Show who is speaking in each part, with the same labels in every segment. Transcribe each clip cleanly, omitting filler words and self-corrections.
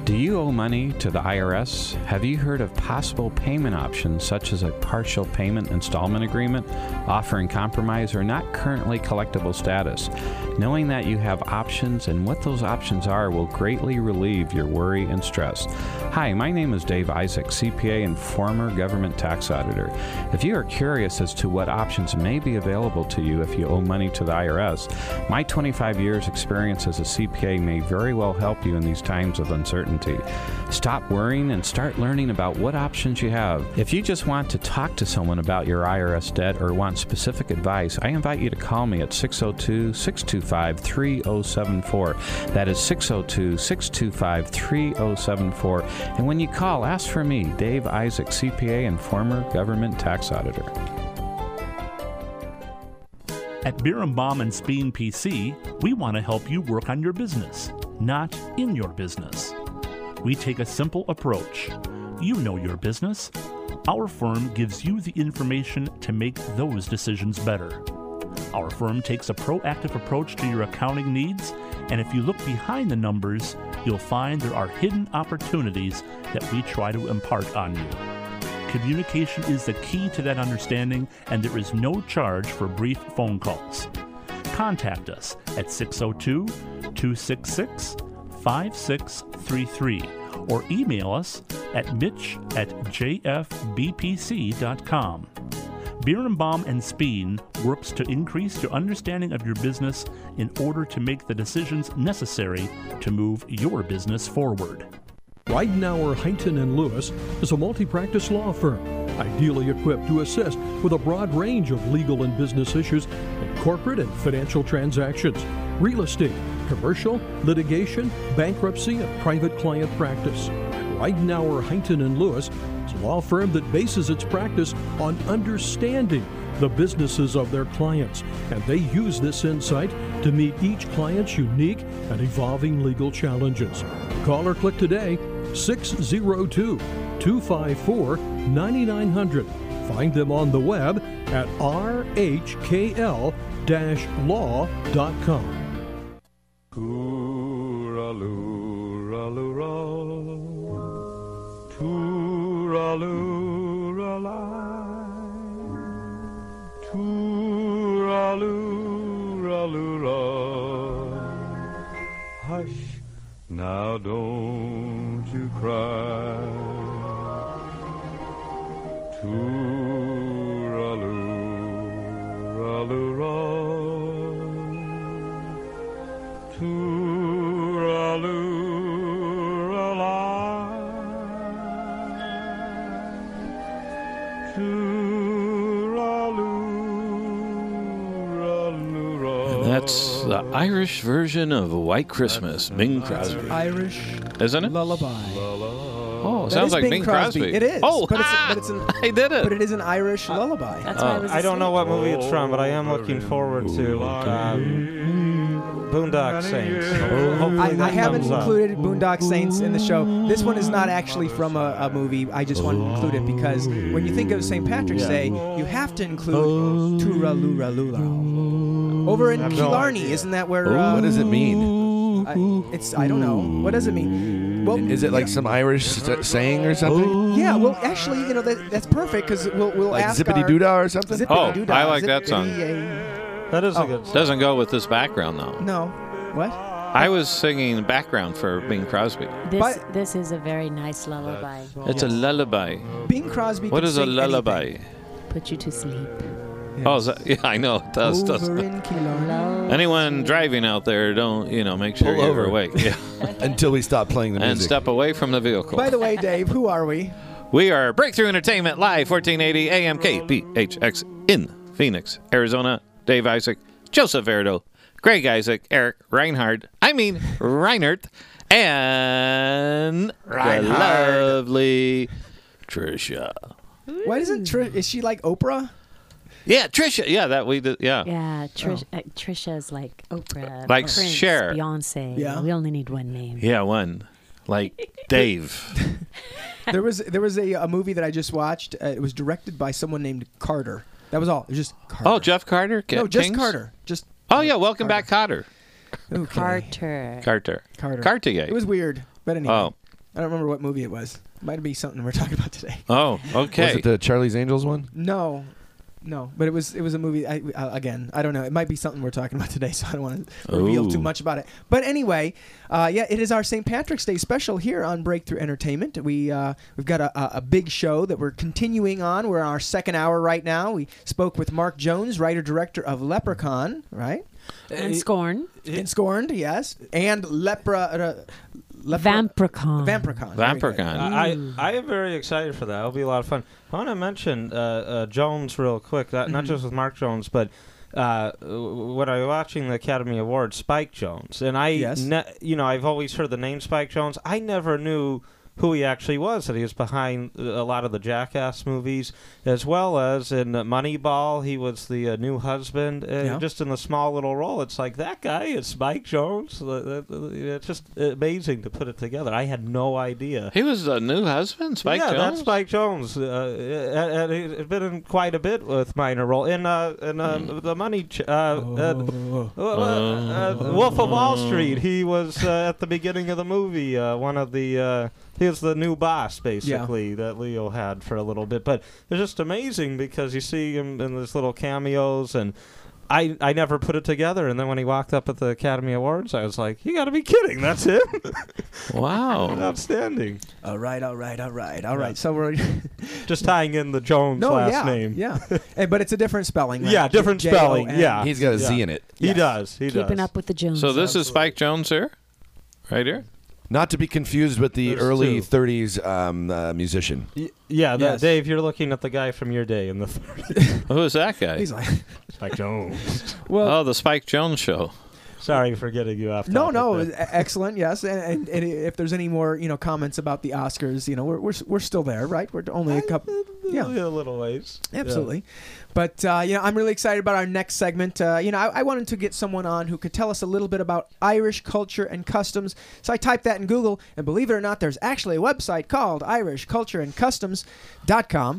Speaker 1: Do you owe money to the IRS? Have you heard of possible payment options such as a partial payment installment agreement, offering compromise or not currently collectible status? Knowing that you have options and what those options are will greatly relieve your worry and stress. Hi, my name is Dave Isaac, CPA and former government tax auditor. If you are curious as to what options may be available to you if you owe money to the IRS, my 25 years experience as a CPA may very well help you in these times of uncertainty. Stop worrying and start learning about what options you have. If you just want to talk to someone about your IRS debt or want specific advice, I invite you to call me at 602-625-3074. That is 602-625-3074. And when you call, ask for me, Dave Isaac, CPA and former government tax auditor.
Speaker 2: At Birnbaum and Speen PC, we want to help you work on your business, not in your business. We take a simple approach. You know your business. Our firm gives you the information to make those decisions better. Our firm takes a proactive approach to your accounting needs, and if you look behind the numbers, you'll find there are hidden opportunities that we try to impart on you. Communication is the key to that understanding, and there is no charge for brief phone calls. Contact us at 602-266-5633 or email us at mitch@jfbpc.com. Birnbaum and Speen works to increase your understanding of your business in order to make the decisions necessary to move your business forward.
Speaker 3: Weidenauer, Huntington & Lewis is a multi-practice law firm, ideally equipped to assist with a broad range of legal and business issues in corporate and financial transactions, real estate, commercial, litigation, bankruptcy, and private client practice. Weidenauer, Huntington & Lewis is a law firm that bases its practice on understanding the businesses of their clients, and they use this insight to meet each client's unique and evolving legal challenges. Call or click today, 602-254-9900. Find them on the web at rhkl-law.com.
Speaker 4: Tooraloo-raloo-ra, tooraloo-ra-la, tooraloo-raloo-ra. Hush, now don't you cry. Tooraloo-raloo-ra, tooraloo-ra-la, tooraloo-ra-loo-ra.
Speaker 5: That's the Irish version of White Christmas, Bing Crosby.
Speaker 6: Irish,
Speaker 5: isn't it?
Speaker 6: Lullaby.
Speaker 5: Oh, it sounds like Bing Crosby.
Speaker 6: It is.
Speaker 5: Oh,
Speaker 6: but it's an,
Speaker 5: I did it.
Speaker 6: But it is an Irish lullaby.
Speaker 7: That's why
Speaker 8: I don't know what movie it's from, but I am looking forward to Boondock Saints. Hopefully
Speaker 6: I haven't
Speaker 8: comes up.
Speaker 6: included Boondock Saints in the show. This one is not actually from a movie. I just want to include it because when you think of St. Patrick's Day, you have to include Tooraloo-ra-loo-ra. Over in Killarney, isn't that where...
Speaker 9: what does it mean?
Speaker 6: I don't know. What does it mean? Well,
Speaker 9: is it like some Irish saying or something?
Speaker 6: Yeah, well, actually, that's perfect because we'll
Speaker 9: like
Speaker 6: ask
Speaker 9: Zippity Doodah or something?
Speaker 6: Zippity-doo-dah.
Speaker 5: I like that song.
Speaker 8: That is a good song.
Speaker 5: Doesn't go with this background, though.
Speaker 6: No. What?
Speaker 5: I was singing background for Bing Crosby.
Speaker 7: This is a very nice lullaby.
Speaker 5: It's a lullaby.
Speaker 6: Bing Crosby.
Speaker 5: What
Speaker 6: can
Speaker 5: is a
Speaker 6: sing
Speaker 5: lullaby?
Speaker 6: anything.
Speaker 7: Put you to sleep.
Speaker 6: Yes.
Speaker 5: Oh, yeah, I know it does.
Speaker 6: Over in Killarney.
Speaker 5: Anyone driving out there, don't make sure
Speaker 9: Pull
Speaker 5: you're
Speaker 9: over.
Speaker 5: awake. Yeah.
Speaker 9: Until we stop playing the music.
Speaker 5: And step away from the vehicle.
Speaker 6: By the way, Dave, who are we?
Speaker 5: We are Breakthrough Entertainment Live, 1480 AM KPHX in Phoenix, Arizona. Dave Isaac, Joseph Verdo, Greg Isaac, Eric Reinhardt, and the lovely Trisha.
Speaker 6: Why doesn't is she like Oprah?
Speaker 5: Yeah, Trisha. Yeah, that we did. Yeah.
Speaker 7: Yeah, Trisha's like Oprah,
Speaker 5: Like
Speaker 7: Prince,
Speaker 5: Cher.
Speaker 7: Beyonce.
Speaker 6: Yeah.
Speaker 7: We only need one name.
Speaker 5: Yeah, one. Like Dave.
Speaker 6: There was a movie that I just watched. It was directed by someone named Carter. That was all. It was just Carter.
Speaker 5: Oh, Jeff Carter?
Speaker 6: No, just
Speaker 5: Kings?
Speaker 6: Carter. Just.
Speaker 5: Oh, yeah, welcome back, Cotter.
Speaker 6: Okay.
Speaker 7: Carter.
Speaker 5: Carter.
Speaker 6: Carter.
Speaker 5: Cartier.
Speaker 6: It was weird, but anyway.
Speaker 5: Oh.
Speaker 6: I don't remember what movie it was. Might be something we're talking about today.
Speaker 5: Oh, okay.
Speaker 9: Was it the Charlie's Angels one?
Speaker 6: No, but it was a movie. Again, I don't know. It might be something we're talking about today, so I don't want to reveal too much about it. But anyway, it is our St. Patrick's Day special here on Breakthrough Entertainment. We've got a big show that we're continuing on. We're in our second hour right now. We spoke with Mark Jones, writer-director of Leprechaun, right?
Speaker 7: And Scorn.
Speaker 6: And Scorned, yes. And
Speaker 7: Vampiricon.
Speaker 6: Vampiricon.
Speaker 8: I am very excited for that. It'll be a lot of fun. I want to mention Jones real quick, not just with Mark Jones, but when I was watching the Academy Awards, Spike Jones, and I've always heard the name Spike Jones. I never knew who he actually was, that he was behind a lot of the Jackass movies, as well as in Moneyball, he was the new husband, just in the small little role. It's like, that guy is Spike Jones? It's just amazing to put it together. I had no idea.
Speaker 5: He was the new husband, Spike Jones?
Speaker 8: Yeah, that's Spike Jones. And he's been in quite a bit with minor role. In the Money... Wolf of Wall Street, he was at the beginning of the movie, one of the... He was the new boss, basically, that Leo had for a little bit. But it's just amazing because you see him in these little cameos, and I never put it together. And then when he walked up at the Academy Awards, I was like, you got to be kidding. That's him?
Speaker 5: Wow.
Speaker 8: Outstanding.
Speaker 6: All right. So we're
Speaker 8: just tying in the Jones last name.
Speaker 6: Yeah. But it's a different spelling, right?
Speaker 8: Yeah, different spelling.
Speaker 6: J-O-N.
Speaker 8: Yeah.
Speaker 9: He's got a Z in it.
Speaker 8: He does.
Speaker 7: Keeping up with the Joneses.
Speaker 5: So this is Spike Jones here? Right here?
Speaker 9: Not to be confused with the
Speaker 8: There's
Speaker 9: early
Speaker 8: two.
Speaker 9: 30s musician.
Speaker 8: Yes. Dave, you're looking at the guy from your day in the 30s.
Speaker 5: Who is that guy?
Speaker 6: He's like,
Speaker 8: Spike Jones.
Speaker 6: well,
Speaker 5: the Spike Jones Show.
Speaker 8: Sorry for getting you off topic.
Speaker 6: no,
Speaker 8: there.
Speaker 6: excellent, yes. And if there's any more, comments about the Oscars, we're still there, right? We're only a couple,
Speaker 8: a little ways.
Speaker 6: Absolutely. But, I'm really excited about our next segment. I wanted to get someone on who could tell us a little bit about Irish culture and customs. So I typed that in Google, and believe it or not, there's actually a website called irishcultureandcustoms.com.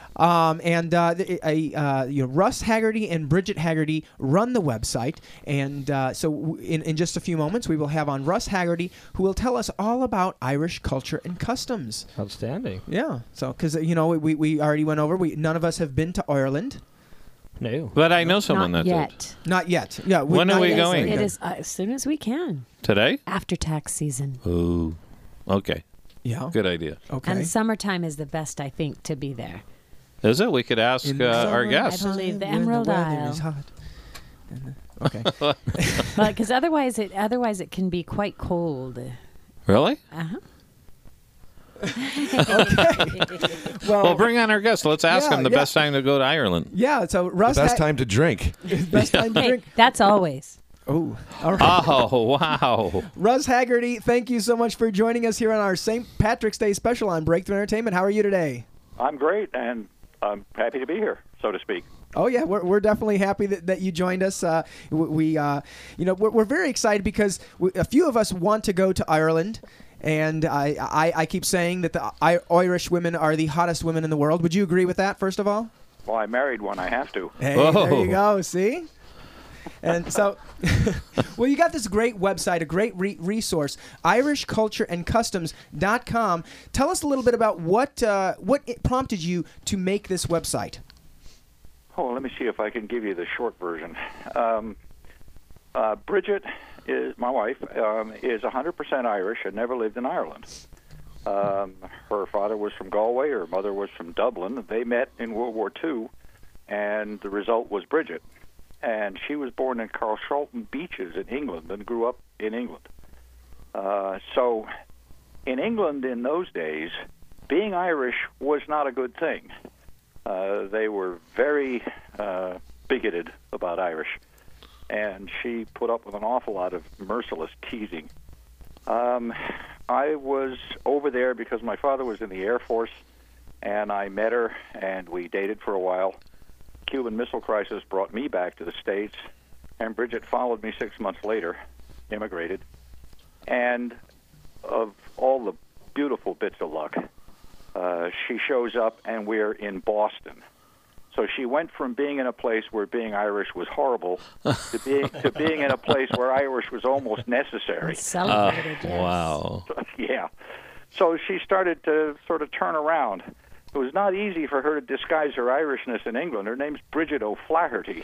Speaker 6: Russ Haggerty and Bridget Haggerty run the website. And so in just a few moments, we will have on Russ Haggerty, who will tell us all about Irish culture and customs.
Speaker 8: Outstanding.
Speaker 6: Yeah. So, because, we already went over, none of us have been to Ireland.
Speaker 8: No.
Speaker 5: But I know someone
Speaker 7: Not
Speaker 5: that
Speaker 7: yet.
Speaker 5: did.
Speaker 6: Not yet. Yeah.
Speaker 5: When are we going?
Speaker 7: It is as soon as we can.
Speaker 5: Today?
Speaker 7: After tax season.
Speaker 5: Ooh. Okay.
Speaker 6: Yeah.
Speaker 5: Good idea.
Speaker 6: Okay.
Speaker 7: And summertime is the best, I think, to be there.
Speaker 5: Is it? We could ask our guests.
Speaker 7: I believe the
Speaker 6: When
Speaker 7: Emerald
Speaker 6: weather
Speaker 7: Isle.
Speaker 6: is hot. Okay.
Speaker 7: Because otherwise it can be quite cold.
Speaker 5: Really?
Speaker 7: Uh-huh.
Speaker 6: Well,
Speaker 5: bring on our guest. Let's ask him the best time to go to Ireland.
Speaker 6: Yeah. So Russ.
Speaker 9: Best time to drink.
Speaker 6: Best time to
Speaker 7: Hey,
Speaker 6: drink.
Speaker 7: that's always.
Speaker 6: Oh. All right.
Speaker 5: Oh, wow.
Speaker 6: Russ Haggerty, thank you so much for joining us here on our St. Patrick's Day special on Breakthrough Entertainment. How are you today?
Speaker 10: I'm great, and I'm happy to be here, so to speak.
Speaker 6: Oh yeah, we're definitely happy that you joined us. We're very excited because a few of us want to go to Ireland, and I keep saying that the Irish women are the hottest women in the world. Would you agree with that? First of all,
Speaker 10: Well, I married one. I have to.
Speaker 6: hey, there you go. See. And so, well, you got this great website, a great resource, irishcultureandcustoms.com. Tell us a little bit about what prompted you to make this website.
Speaker 10: Oh, let me see if I can give you the short version. Bridget, is my wife, is 100% Irish and never lived in Ireland. Her father was from Galway. Her mother was from Dublin. They met in World War II, and the result was Bridget. And she was born in Carshalton Beaches in England and grew up in England. So in England in those days, being Irish was not a good thing. They were very bigoted about Irish, and she put up with an awful lot of merciless teasing. I was over there because my father was in the Air Force, and I met her, and we dated for a while. Cuban Missile Crisis brought me back to the States, and Bridget followed me 6 months later, immigrated. And of all the beautiful bits of luck, she shows up, and we're in Boston. So she went from being in a place where being Irish was horrible to being in a place where Irish was almost necessary.
Speaker 7: Celebrated, yes.
Speaker 5: Wow.
Speaker 10: Yeah. So she started to sort of turn around. It was not easy for her to disguise her Irishness in England. Her name's Bridget O'Flaherty.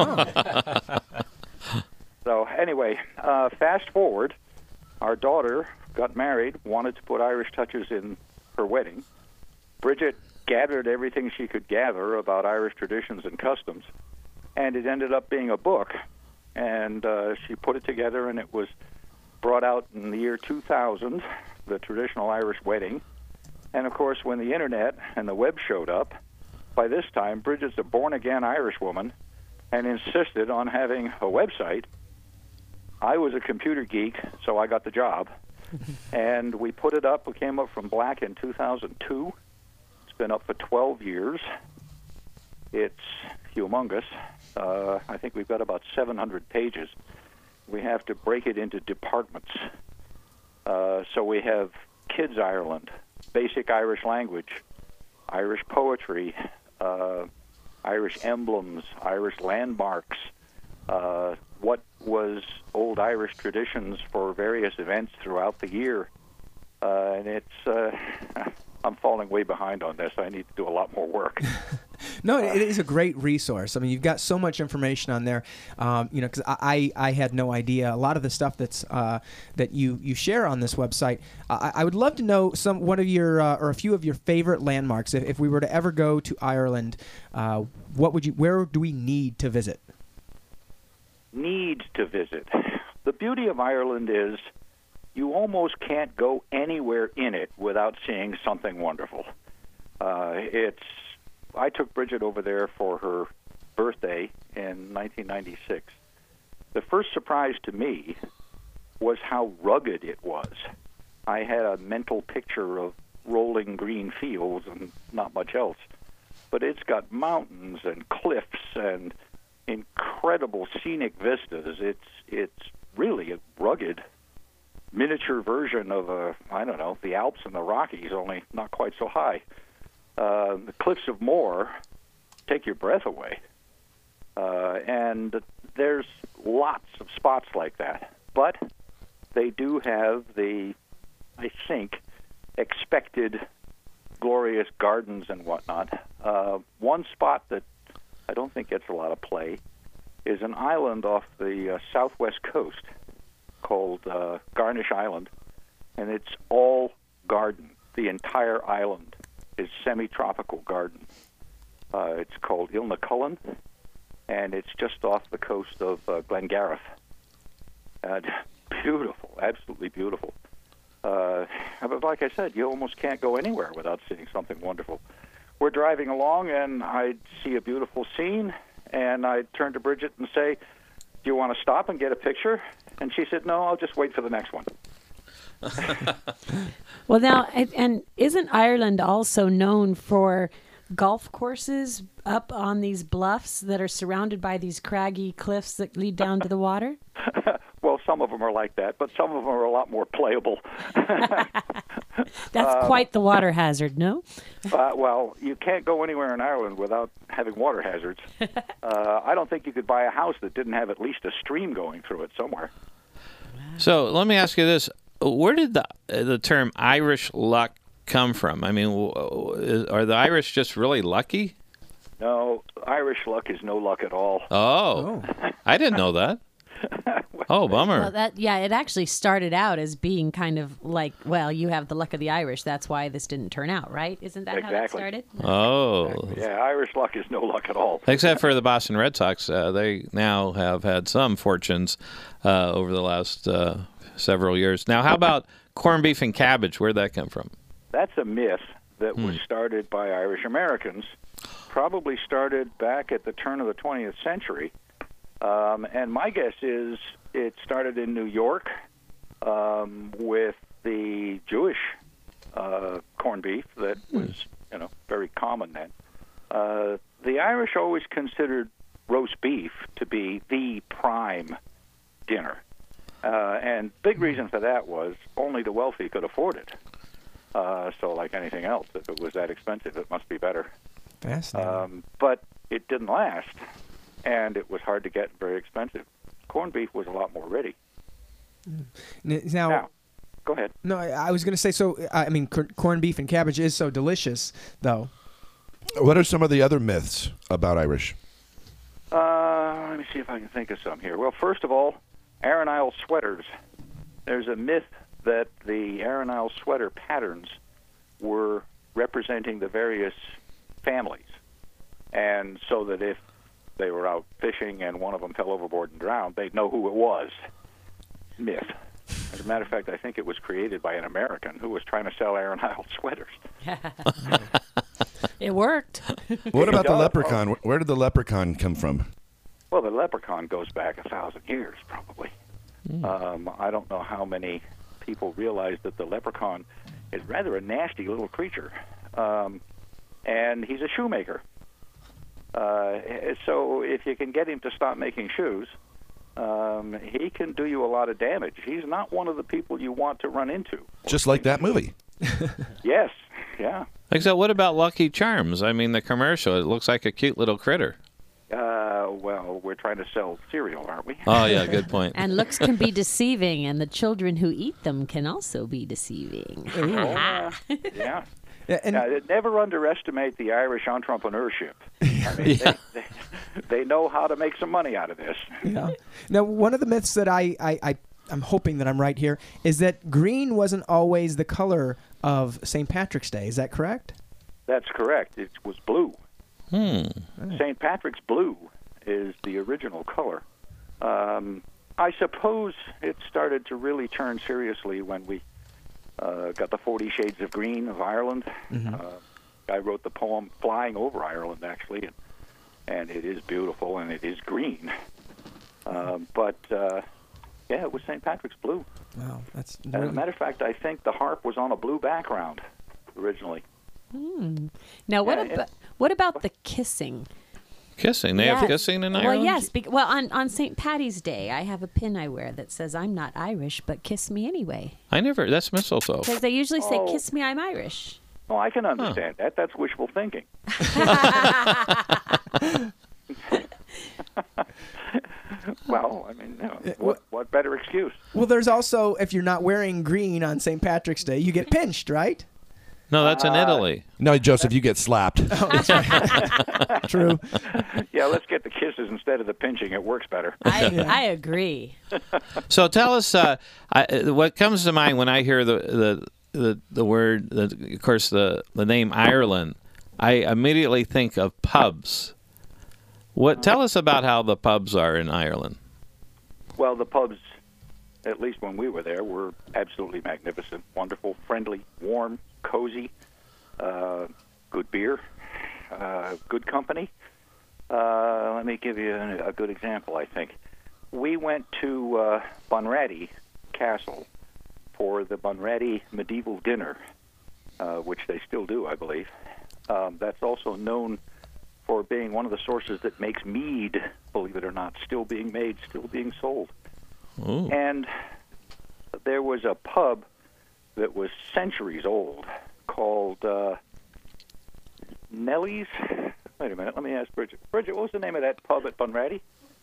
Speaker 10: So anyway, fast forward, our daughter got married, wanted to put Irish touches in her wedding. Bridget gathered everything she could gather about Irish traditions and customs, and it ended up being a book. And she put it together, and it was brought out in the year 2000, The Traditional Irish Wedding. And, of course, when the Internet and the web showed up, by this time, Bridget's a born-again Irish woman and insisted on having a website. I was a computer geek, so I got the job. And we put it up. We came up from black in 2002. It's been up for 12 years. It's humongous. I think we've got about 700 pages. We have to break it into departments. So we have Kids Ireland, Basic Irish Language, Irish Poetry, Irish Emblems, Irish Landmarks, what was old Irish traditions for various events throughout the year. And it's, I'm falling way behind on this. I need to do a lot more work.
Speaker 6: No, it is a great resource. I mean, you've got so much information on there. Because I had no idea a lot of the stuff that's that you share on this website. I would love to know one of your or a few of your favorite landmarks. If we were to ever go to Ireland, where do we need to visit?
Speaker 10: Need to visit. The beauty of Ireland is you almost can't go anywhere in it without seeing something wonderful. I took Bridget over there for her birthday in 1996. The first surprise to me was how rugged it was. I had a mental picture of rolling green fields and not much else. But it's got mountains and cliffs and incredible scenic vistas. It's really a rugged miniature version of the Alps and the Rockies, only not quite so high. The Cliffs of Moher take your breath away. And there's lots of spots like that. But they do have the, I think, expected glorious gardens and whatnot. One spot that I don't think gets a lot of play is an island off the southwest coast called Garnish Island, and it's all garden. The entire island is semi-tropical garden. It's called Ilnacullen, and it's just off the coast of Glengarriff. Beautiful, absolutely beautiful. But like I said, you almost can't go anywhere without seeing something wonderful. We're driving along, and I'd see a beautiful scene, and I'd turn to Bridget and say, "Do you want to stop and get a picture?" And she said, "No, I'll just wait for the next one."
Speaker 7: Well, now, and isn't Ireland also known for golf courses up on these bluffs that are surrounded by these craggy cliffs that lead down to the water?
Speaker 10: Well, some of them are like that, but some of them are a lot more playable.
Speaker 7: That's quite the water hazard, no?
Speaker 10: Well, you can't go anywhere in Ireland without having water hazards. I don't think you could buy a house that didn't have at least a stream going through it somewhere.
Speaker 5: So let me ask you this. Where did the term Irish luck come from? I mean, are the Irish just really lucky?
Speaker 10: No, Irish luck is no luck at all.
Speaker 5: Oh. I didn't know that. Oh, bummer.
Speaker 7: Well, it actually started out as being kind of like, well, you have the luck of the Irish. That's why this didn't turn out, right? Isn't that how that started?
Speaker 5: Oh.
Speaker 10: Yeah, Irish luck is no luck at all.
Speaker 5: Except for the Boston Red Sox. They now have had some fortunes over the last several years. Now, how about corned beef and cabbage? Where'd that come from?
Speaker 10: That's a myth that was started by Irish Americans, probably started back at the turn of the 20th century. And my guess is it started in New York with the Jewish corned beef that was, very common then. The Irish always considered roast beef to be the prime dinner. And big reason for that was only the wealthy could afford it. So like anything else, if it was that expensive, it must be better.
Speaker 6: Fascinating.
Speaker 10: But it didn't last. And it was hard to get, very expensive. Corned beef was a lot more ready.
Speaker 6: Now,
Speaker 10: Go ahead.
Speaker 6: No, I was going to say, so, I mean, corned beef and cabbage is so delicious, though.
Speaker 9: What are some of the other myths about Irish?
Speaker 10: Let me see if I can think of some here. Well, first of all, Aran Isle sweaters. There's a myth that the Aran Isle sweater patterns were representing the various families. And so that if they were out fishing and one of them fell overboard and drowned, they'd know who it was. Myth. As a matter of fact, I think it was created by an American who was trying to sell Aran Isle sweaters.
Speaker 7: It worked.
Speaker 9: What about the leprechaun? Where did the leprechaun come from?
Speaker 10: Well, the leprechaun goes back 1,000 years, probably. I don't know how many people realize that the leprechaun is rather a nasty little creature. And he's a shoemaker. So if you can get him to stop making shoes, he can do you a lot of damage. He's not one of the people you want to run into.
Speaker 9: Just like that movie.
Speaker 10: Yes, yeah.
Speaker 5: So what about Lucky Charms? I mean, the commercial, it looks like a cute little critter.
Speaker 10: Well, we're trying to sell cereal, aren't we?
Speaker 5: Oh, yeah, good point.
Speaker 7: And looks can be deceiving, and the children who eat them can also be deceiving.
Speaker 10: Yeah. Never underestimate the Irish entrepreneurship. I mean, they know how to make some money out of this.
Speaker 6: Yeah. Now, one of the myths that I'm hoping that I'm right here is that green wasn't always the color of St. Patrick's Day. Is that correct?
Speaker 10: That's correct. It was blue. St. Patrick's blue is the original color. I suppose it started to really turn seriously when we got the 40 Shades of Green of Ireland. I wrote the poem Flying Over Ireland, actually, and it is beautiful and it is green. But it was St. Patrick's blue.
Speaker 6: Wow, that's
Speaker 10: As a matter of fact, I think the harp was on a blue background originally.
Speaker 7: Now, what about the kissing?
Speaker 5: Kissing? They have kissing in Ireland?
Speaker 7: Well, yes. On St. Patty's Day, I have a pin I wear that says, "I'm not Irish, but kiss me anyway."
Speaker 5: That's mistletoe.
Speaker 7: Because they usually say, "Kiss me, I'm Irish."
Speaker 10: Oh, I can understand that. That's wishful thinking. Well, I mean, what better excuse?
Speaker 6: Well, there's also, if you're not wearing green on St. Patrick's Day, you get pinched, right?
Speaker 5: No, that's in Italy.
Speaker 9: No, Joseph, you get slapped.
Speaker 6: True.
Speaker 10: Yeah, let's get the kisses instead of the pinching. It works better.
Speaker 7: I agree.
Speaker 5: So tell us what comes to mind when I hear the word, of course, the name Ireland. I immediately think of pubs. Tell us about how the pubs are in Ireland.
Speaker 10: Well, the pubs, at least when we were there, were absolutely magnificent, wonderful, friendly, warm, cozy, good beer, good company. Let me give you a good example, I think. We went to Bunratty Castle for the Bunratty medieval dinner, which they still do, I believe. That's also known for being one of the sources that makes mead, believe it or not, still being made, still being sold.
Speaker 5: Ooh.
Speaker 10: And there was a pub that was centuries old called Nellie's. Wait a minute, let me ask Bridget. Bridget, what was the name of that pub at Bunratty?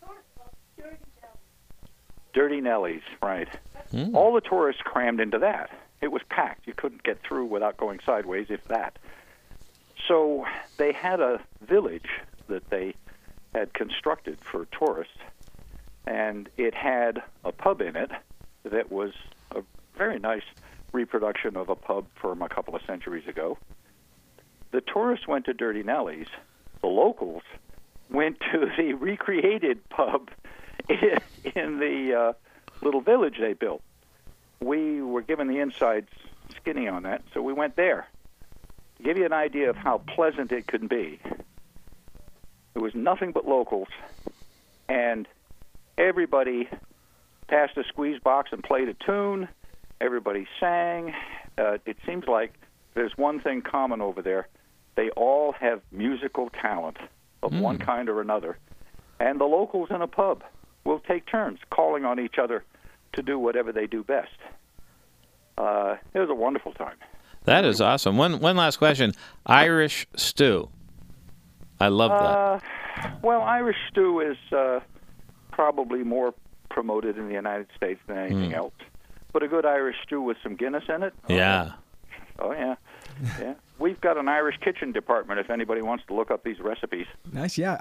Speaker 10: Dirty Nellie's, right. All the tourists crammed into that. It was packed. You couldn't get through without going sideways, if that. So they had a village that they had constructed for tourists, and it had a pub in it that was a very nice reproduction of a pub from a couple of centuries ago. The tourists went to Dirty Nellie's. The locals went to the recreated pub in the little village they built. We were given the inside skinny on that, so we went there. To give you an idea of how pleasant it could be, there was nothing but locals, and everybody passed a squeeze box and played a tune. Everybody sang. It seems like there's one thing common over there. They all have musical talent of one kind or another. And the locals in a pub will take turns calling on each other to do whatever they do best. It was a wonderful time.
Speaker 5: That is awesome. One last question. Irish stew. I love that.
Speaker 10: Well, Irish stew is probably more promoted in the United States than anything else. put a good Irish stew with some Guinness in it.
Speaker 5: Yeah.
Speaker 10: Oh, yeah. Yeah. We've got an Irish kitchen department if anybody wants to look up these recipes.
Speaker 6: Nice, yeah.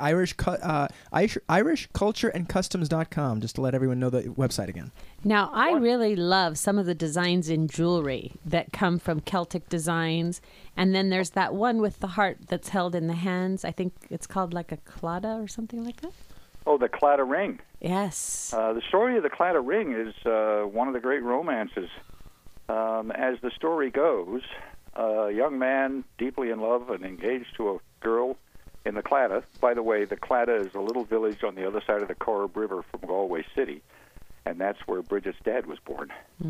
Speaker 6: IrishCultureAndCustoms.com, just to let everyone know the website again.
Speaker 7: Now, I really love some of the designs in jewelry that come from Celtic designs. And then there's that one with the heart that's held in the hands. I think it's called like a claddagh or something like that.
Speaker 10: Oh, the Claddagh ring.
Speaker 7: Yes.
Speaker 10: The story of the Claddagh ring is one of the great romances. As the story goes, a young man deeply in love and engaged to a girl in the Claddagh. By the way, the Claddagh is a little village on the other side of the Corrib River from Galway City, and that's where Bridget's dad was born.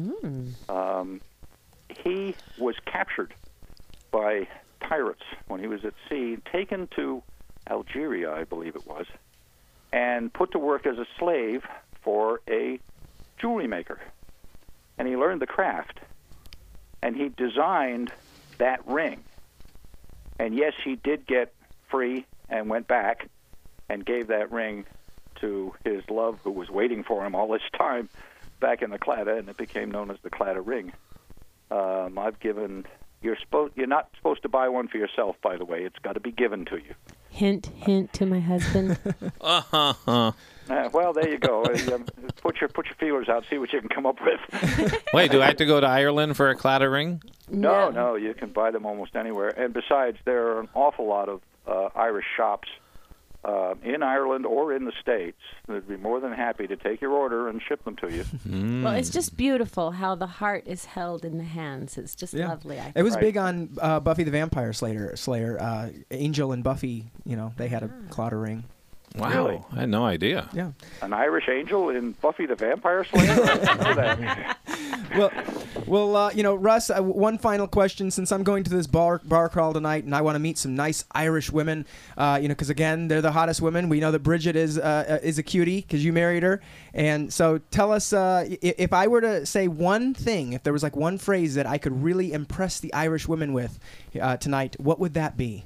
Speaker 10: He was captured by pirates when he was at sea, taken to Algeria, I believe it was, and put to work as a slave for a jewelry maker. And he learned the craft, and he designed that ring. And yes, he did get free and went back and gave that ring to his love, who was waiting for him all this time back in the Claddagh, and it became known as the Claddagh ring. I've given... You're not supposed to buy one for yourself, by the way. It's got to be given to you.
Speaker 7: Hint, hint to my husband.
Speaker 10: Well, there you go. Put your feelers out, see what you can come up with.
Speaker 5: Wait, do I have to go to Ireland for a Claddagh ring?
Speaker 10: No, you can buy them almost anywhere. And besides, there are an awful lot of Irish shops in Ireland or in the States that'd be more than happy to take your order and ship them to you.
Speaker 7: Well, it's just beautiful how the heart is held in the hands. It's just lovely.
Speaker 6: It was big on Buffy the Vampire Slayer. Angel and Buffy, they had a Claddagh ring.
Speaker 5: Wow,
Speaker 10: really?
Speaker 5: I had no idea.
Speaker 6: Yeah,
Speaker 10: an Irish angel in Buffy the Vampire Slayer? I didn't know that.
Speaker 6: Well, Russ, one final question. Since I'm going to this bar crawl tonight, and I want to meet some nice Irish women, because again, they're the hottest women. We know that Bridget is a cutie because you married her, and so tell us if I were to say one thing, if there was like one phrase that I could really impress the Irish women with tonight, what would that be?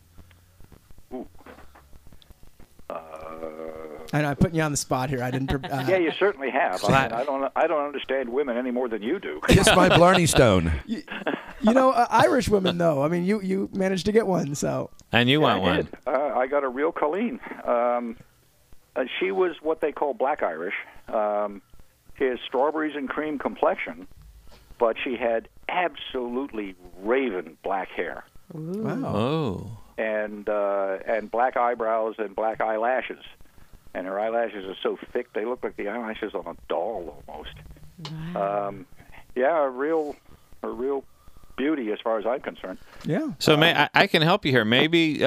Speaker 6: And I'm putting you on the spot here. I didn't.
Speaker 10: Yeah, you certainly have. I don't understand women any more than you do.
Speaker 9: Kiss my Blarney Stone.
Speaker 6: Irish women though. I mean, you managed to get one, so.
Speaker 5: And you want one?
Speaker 10: I got a real Colleen. She was what they call black Irish. His strawberries and cream complexion, but she had absolutely raven black hair.
Speaker 6: Ooh. Wow.
Speaker 5: Oh.
Speaker 10: And black eyebrows and black eyelashes. And her eyelashes are so thick they look like the eyelashes on a doll almost.
Speaker 7: Wow.
Speaker 10: A real beauty as far as I'm concerned.
Speaker 6: Yeah.
Speaker 5: So I can help you here. Maybe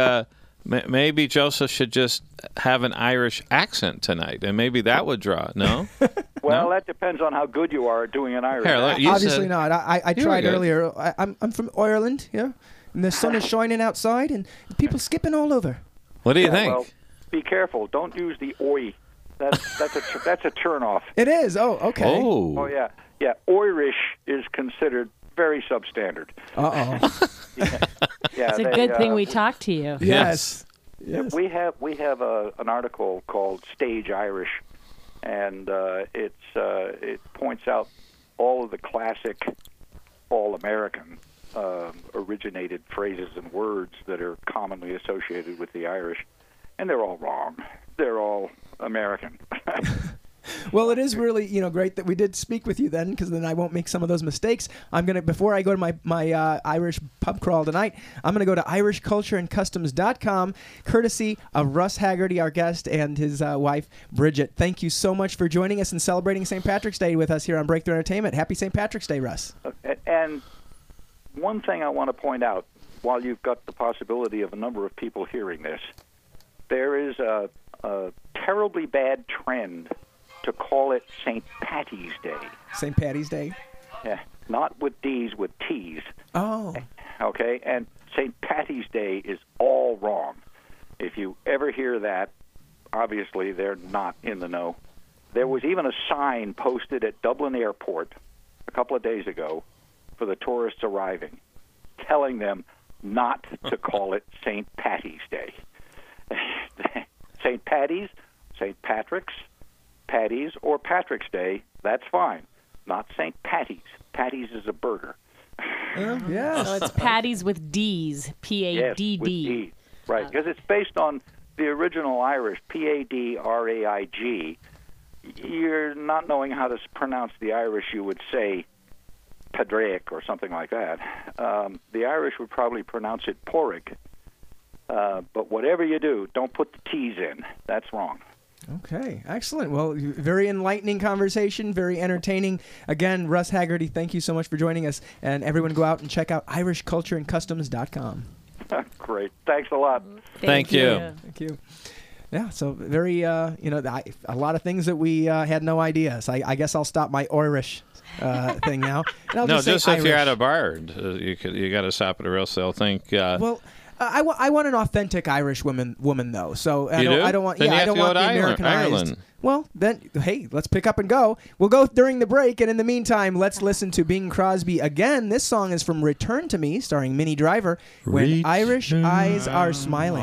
Speaker 5: Joseph should just have an Irish accent tonight, and maybe that would draw. No.
Speaker 10: Well, that depends on how good you are at doing an Irish accent.
Speaker 6: Obviously not. I tried earlier. I'm from Ireland, yeah, and the sun is shining outside, and people skipping all over.
Speaker 5: What do you think?
Speaker 10: Well, be careful. Don't use the oi. That's a turn-off.
Speaker 6: It is. Oh, okay.
Speaker 10: Oh, yeah. Yeah, Irish is considered very substandard.
Speaker 6: Uh-oh.
Speaker 7: It's a good thing we talked to you.
Speaker 6: Yes.
Speaker 10: We have an article called Stage Irish, and it points out all of the classic all-American originated phrases and words that are commonly associated with the Irish. And they're all wrong. They're all American.
Speaker 6: Well, it is really great that we did speak with you then, because then I won't make some of those mistakes. Before I go to my Irish pub crawl tonight, I'm gonna go to IrishCultureAndCustoms.com, courtesy of Russ Haggerty, our guest, and his wife Bridget. Thank you so much for joining us and celebrating St. Patrick's Day with us here on Breakthrough Entertainment. Happy St. Patrick's Day, Russ.
Speaker 10: And one thing I want to point out, while you've got the possibility of a number of people hearing this, there is a terribly bad trend to call it St. Patty's Day.
Speaker 6: St. Patty's Day?
Speaker 10: Yeah, not with D's, with T's.
Speaker 6: Oh.
Speaker 10: Okay, and St. Patty's Day is all wrong. If you ever hear that, obviously they're not in the know. There was even a sign posted at Dublin Airport a couple of days ago for the tourists arriving, telling them not to call it St. Patty's Day. St. Patty's, St. Patrick's, Patty's, or Patrick's Day, that's fine. not St. Patty's. Patty's is a burger.
Speaker 6: Yeah.
Speaker 7: So it's patties with D's, P-A-D-D.
Speaker 10: Yes, with D. Right, because it's based on the original Irish, P-A-D-R-A-I-G. You're not knowing how to pronounce the Irish, you would say Padraig or something like that. The Irish would probably pronounce it porrig. But whatever you do, don't put the T's in. That's wrong.
Speaker 6: Okay, excellent. Well, very enlightening conversation, very entertaining. Again, Russ Haggerty, thank you so much for joining us. And everyone go out and check out irishcultureandcustoms.com.
Speaker 10: Great. Thanks a lot.
Speaker 5: Thank you.
Speaker 6: Thank you. Yeah, so very, a lot of things that we had no idea. So I guess I'll stop my Irish thing now. And I'll
Speaker 5: No,
Speaker 6: just
Speaker 5: if you're
Speaker 6: Irish.
Speaker 5: at a bar, you got to stop at a real sale.
Speaker 6: I want an authentic Irish woman though. So I don't want.
Speaker 5: Then you
Speaker 6: I
Speaker 5: have
Speaker 6: don't
Speaker 5: to go
Speaker 6: want
Speaker 5: to
Speaker 6: the Americanized.
Speaker 5: Ireland.
Speaker 6: Well, then, hey, let's pick up and go. We'll go during the break, and in the meantime, let's listen to Bing Crosby again. This song is from "Return to Me," starring Minnie Driver. When Irish eyes are smiling.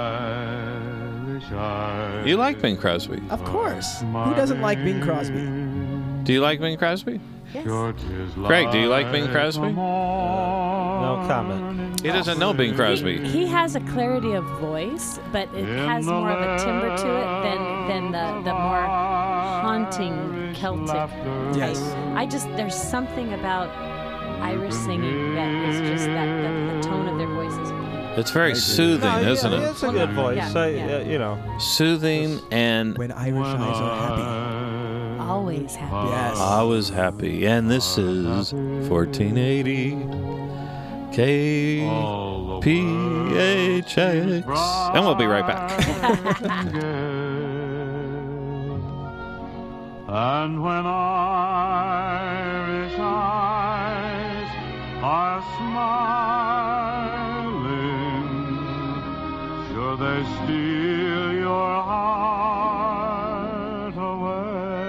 Speaker 5: You like Bing Crosby?
Speaker 6: Of course. Who doesn't like Bing Crosby?
Speaker 5: Do you like Bing Crosby?
Speaker 7: Yes.
Speaker 5: Craig, do you like Bing Crosby?
Speaker 8: No comment.
Speaker 5: He doesn't know Bing Crosby.
Speaker 7: He has a clarity of voice, but it has more of a timbre to it than the more haunting Celtic type.
Speaker 6: Yes.
Speaker 7: There's something about Irish singing that is just that the tone of their voices.
Speaker 5: It's very soothing, isn't it?
Speaker 8: It's a good voice.
Speaker 7: Yeah.
Speaker 5: Soothing and
Speaker 6: When Irish eyes are happy.
Speaker 7: Always happy.
Speaker 6: Yes.
Speaker 5: I was happy. And this is 1480 KPHX. And we'll be right back.
Speaker 4: And when Irish eyes are smiling, sure they steal your heart away.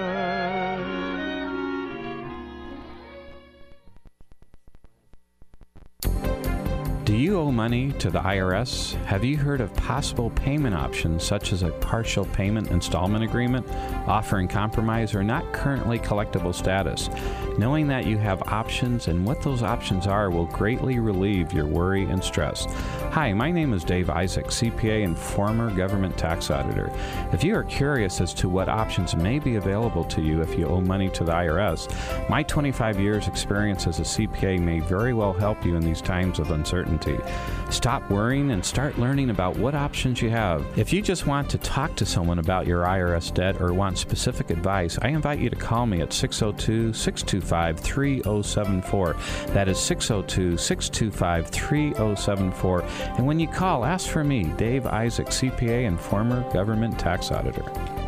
Speaker 1: Do you owe money to the IRS? Have you heard of possible payment options such as a partial payment installment agreement, offering compromise or not currently collectible status? Knowing that you have options and what those options are will greatly relieve your worry and stress. Hi, my name is Dave Isaac, CPA and former government tax auditor. If you are curious as to what options may be available to you if you owe money to the IRS, my 25 years experience as a CPA may very well help you in these times of uncertainty. Stop worrying and start learning about what options you have. If you just want to talk to someone about your IRS debt or want specific advice, I invite you to call me at 602-625-3074. That is 602-625-3074. And when you call, ask for me, Dave Isaac, CPA and former government tax auditor.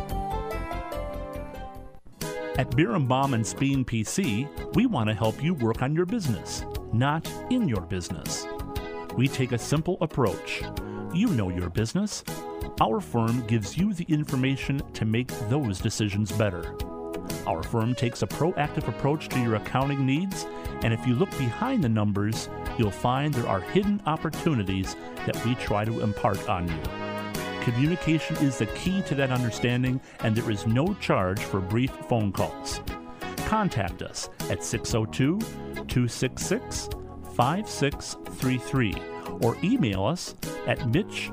Speaker 2: At Birnbaum and Speen PC, we want to help you work on your business, not in your business. We take a simple approach. You know your business. Our firm gives you the information to make those decisions better. Our firm takes a proactive approach to your accounting needs, and if you look behind the numbers, you'll find there are hidden opportunities that we try to impart on you. Communication is the key to that understanding, and there is no charge for brief phone calls. Contact us at 602-266-5633 or email us at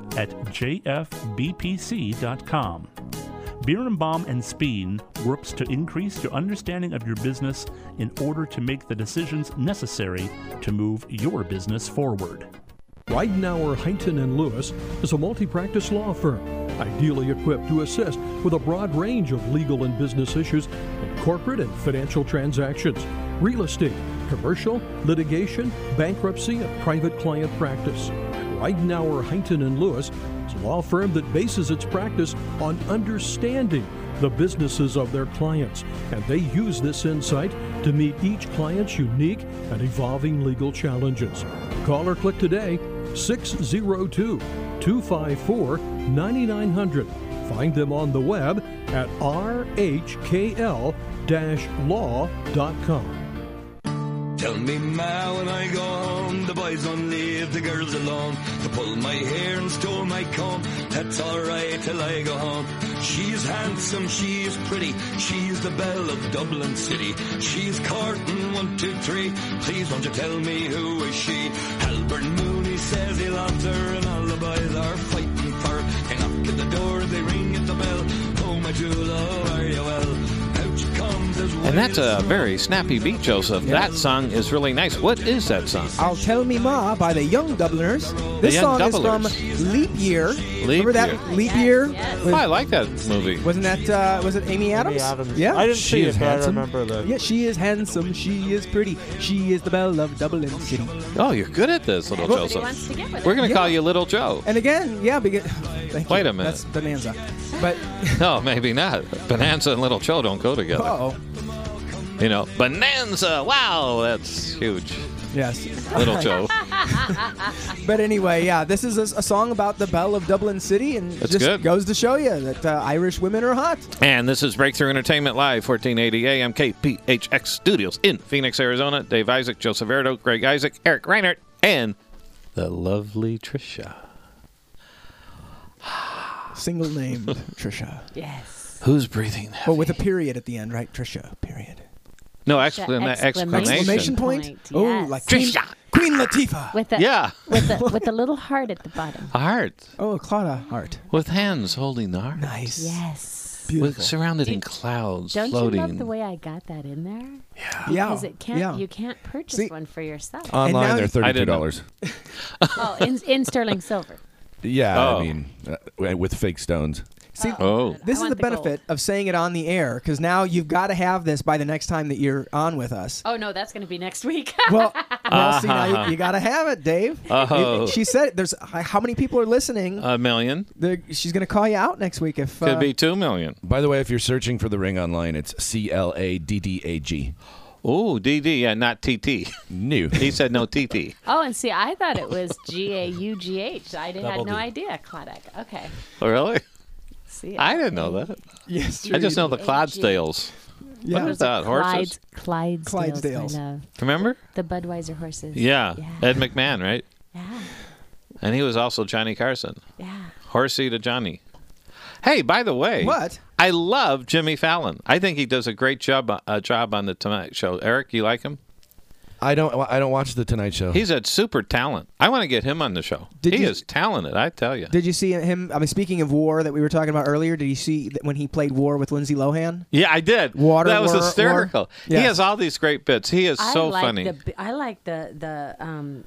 Speaker 2: mitch@jfbpc.com. Birnbaum and Speen works to increase your understanding of your business in order to make the decisions necessary to move your business forward.
Speaker 3: Weidenauer, Hunton & Lewis is a multi-practice law firm, ideally equipped to assist with a broad range of legal and business issues in corporate and financial transactions, real estate, commercial, litigation, bankruptcy, and private client practice. Weidenauer, Hunton & Lewis is a law firm that bases its practice on understanding the businesses of their clients, and they use this insight to meet each client's unique and evolving legal challenges. Call or click today, 602-254-9900. Find them on the web at rhkl-law.com.
Speaker 11: Tell me, ma, when I go home, the boys won't leave the girls alone. To pull my hair and store my comb, that's alright till I go home. She's handsome, she's pretty, she's the belle of Dublin City. She's courting 1, 2, 3, please won't you tell me who is she? Albert Mooney says he loves her, and all the boys are fighting for her. They knock at the door, they ring at the bell. Oh, my true love, are you well? Out she comes as
Speaker 5: And that's a very snappy beat, Joseph. That song is really nice. What is that song?
Speaker 6: I'll Tell Me Ma by the Young Dubliners. This
Speaker 5: Young
Speaker 6: song
Speaker 5: Doublers.
Speaker 6: is from Leap Year.
Speaker 5: Leap
Speaker 6: Remember that
Speaker 5: Year.
Speaker 6: Leap Year?
Speaker 5: Oh, I like that movie.
Speaker 6: Wasn't that, was it Amy Adams? Yeah.
Speaker 8: I didn't see it, but I remember that.
Speaker 6: Yeah, she is handsome, she is pretty, she is the belle of Dublin City.
Speaker 5: Oh, you're good at this, little
Speaker 6: Well,
Speaker 5: Joseph.
Speaker 7: wants to get with
Speaker 5: We're going to
Speaker 6: Yeah.
Speaker 5: call you Little Joe.
Speaker 6: And again, yeah, because... Thank
Speaker 5: Wait
Speaker 6: you.
Speaker 5: a minute.
Speaker 6: That's Bonanza. But...
Speaker 5: No, maybe not. Bonanza and Little Joe don't go together.
Speaker 6: Uh-oh.
Speaker 5: You know, Bonanza. Wow, that's huge.
Speaker 6: Yes.
Speaker 5: Little Joe.
Speaker 6: But anyway, yeah, this is a song about the belle of Dublin City, and
Speaker 5: That's
Speaker 6: just
Speaker 5: good.
Speaker 6: goes to show you that Irish women are hot.
Speaker 5: And this is Breakthrough Entertainment Live, 1480 AM KPHX Studios in Phoenix, Arizona. Dave Isaac, Joseph Erdo, Greg Isaac, Eric Reinert, and the lovely Trisha.
Speaker 6: Single named Trisha.
Speaker 7: Yes.
Speaker 5: Who's breathing heavy?
Speaker 6: Oh, with a period at the end, right? Trisha, period.
Speaker 5: No, exclamation.
Speaker 6: Exclamation point?
Speaker 7: Yes.
Speaker 6: Oh, like Queen Latifah.
Speaker 7: With a,
Speaker 5: Yeah.
Speaker 7: with a little heart at the bottom.
Speaker 5: A heart.
Speaker 6: Oh, a Claudia heart.
Speaker 5: With hands holding the heart.
Speaker 6: Nice.
Speaker 7: Yes.
Speaker 5: With, surrounded in clouds,
Speaker 7: Don't
Speaker 5: floating.
Speaker 7: you love the way I got that in there?
Speaker 6: Yeah.
Speaker 7: Because it can't.
Speaker 6: Yeah.
Speaker 7: You can't purchase
Speaker 6: See-
Speaker 7: one for yourself.
Speaker 9: Online, they're
Speaker 5: I didn't know.
Speaker 9: $32.
Speaker 7: Oh, in sterling silver.
Speaker 9: Yeah,
Speaker 5: Oh.
Speaker 9: I mean, with fake stones.
Speaker 6: See,
Speaker 5: Oh.
Speaker 6: this
Speaker 7: I
Speaker 6: is the
Speaker 7: want the
Speaker 6: benefit of saying it on the air, because now you've got to have this by the next time that you're on with us.
Speaker 7: Oh no, that's going to be next week.
Speaker 6: Well, see, now you got to have it, Dave.
Speaker 5: Oh.
Speaker 6: She said, "There's how many people are listening?"
Speaker 5: $1 million.
Speaker 6: She's going to call you out next week if
Speaker 5: Could be 2 million.
Speaker 9: By the way, if you're searching for the ring online, it's CLADDAG.
Speaker 5: Oh, DD, yeah, not TT.
Speaker 9: New.
Speaker 5: He said no TT.
Speaker 7: Oh, and see, I thought it was GAUGH. I had
Speaker 8: Double
Speaker 7: no
Speaker 8: D.
Speaker 7: idea, Claudette. Okay.
Speaker 5: Oh, really?
Speaker 7: See,
Speaker 5: I didn't know that.
Speaker 6: Yes,
Speaker 5: I just know the
Speaker 7: AG.
Speaker 5: Clydesdales.
Speaker 6: Yeah.
Speaker 5: What is that? Horses?
Speaker 7: Clydesdales.
Speaker 6: Clydesdales.
Speaker 7: I love
Speaker 5: Remember?
Speaker 7: the Budweiser horses.
Speaker 5: Yeah.
Speaker 7: Yeah.
Speaker 5: Ed McMahon, right?
Speaker 7: Yeah.
Speaker 5: And he was also Johnny Carson.
Speaker 7: Yeah.
Speaker 5: Horsey to Johnny. Hey, by the way,
Speaker 6: What?
Speaker 5: I love Jimmy Fallon. I think he does a great job on the Tonight Show. Eric, you like him?
Speaker 9: I don't watch the Tonight Show.
Speaker 5: He's a super talent. I want to get him on the show. He is talented, I tell you.
Speaker 6: Did you see him? I mean, speaking of War that we were talking about earlier, did you see that when he played War with Lindsay Lohan?
Speaker 5: Yeah, I did. That was
Speaker 6: War.
Speaker 5: hysterical.
Speaker 6: Yes.
Speaker 5: He has all these great bits. He is so funny.
Speaker 7: I like the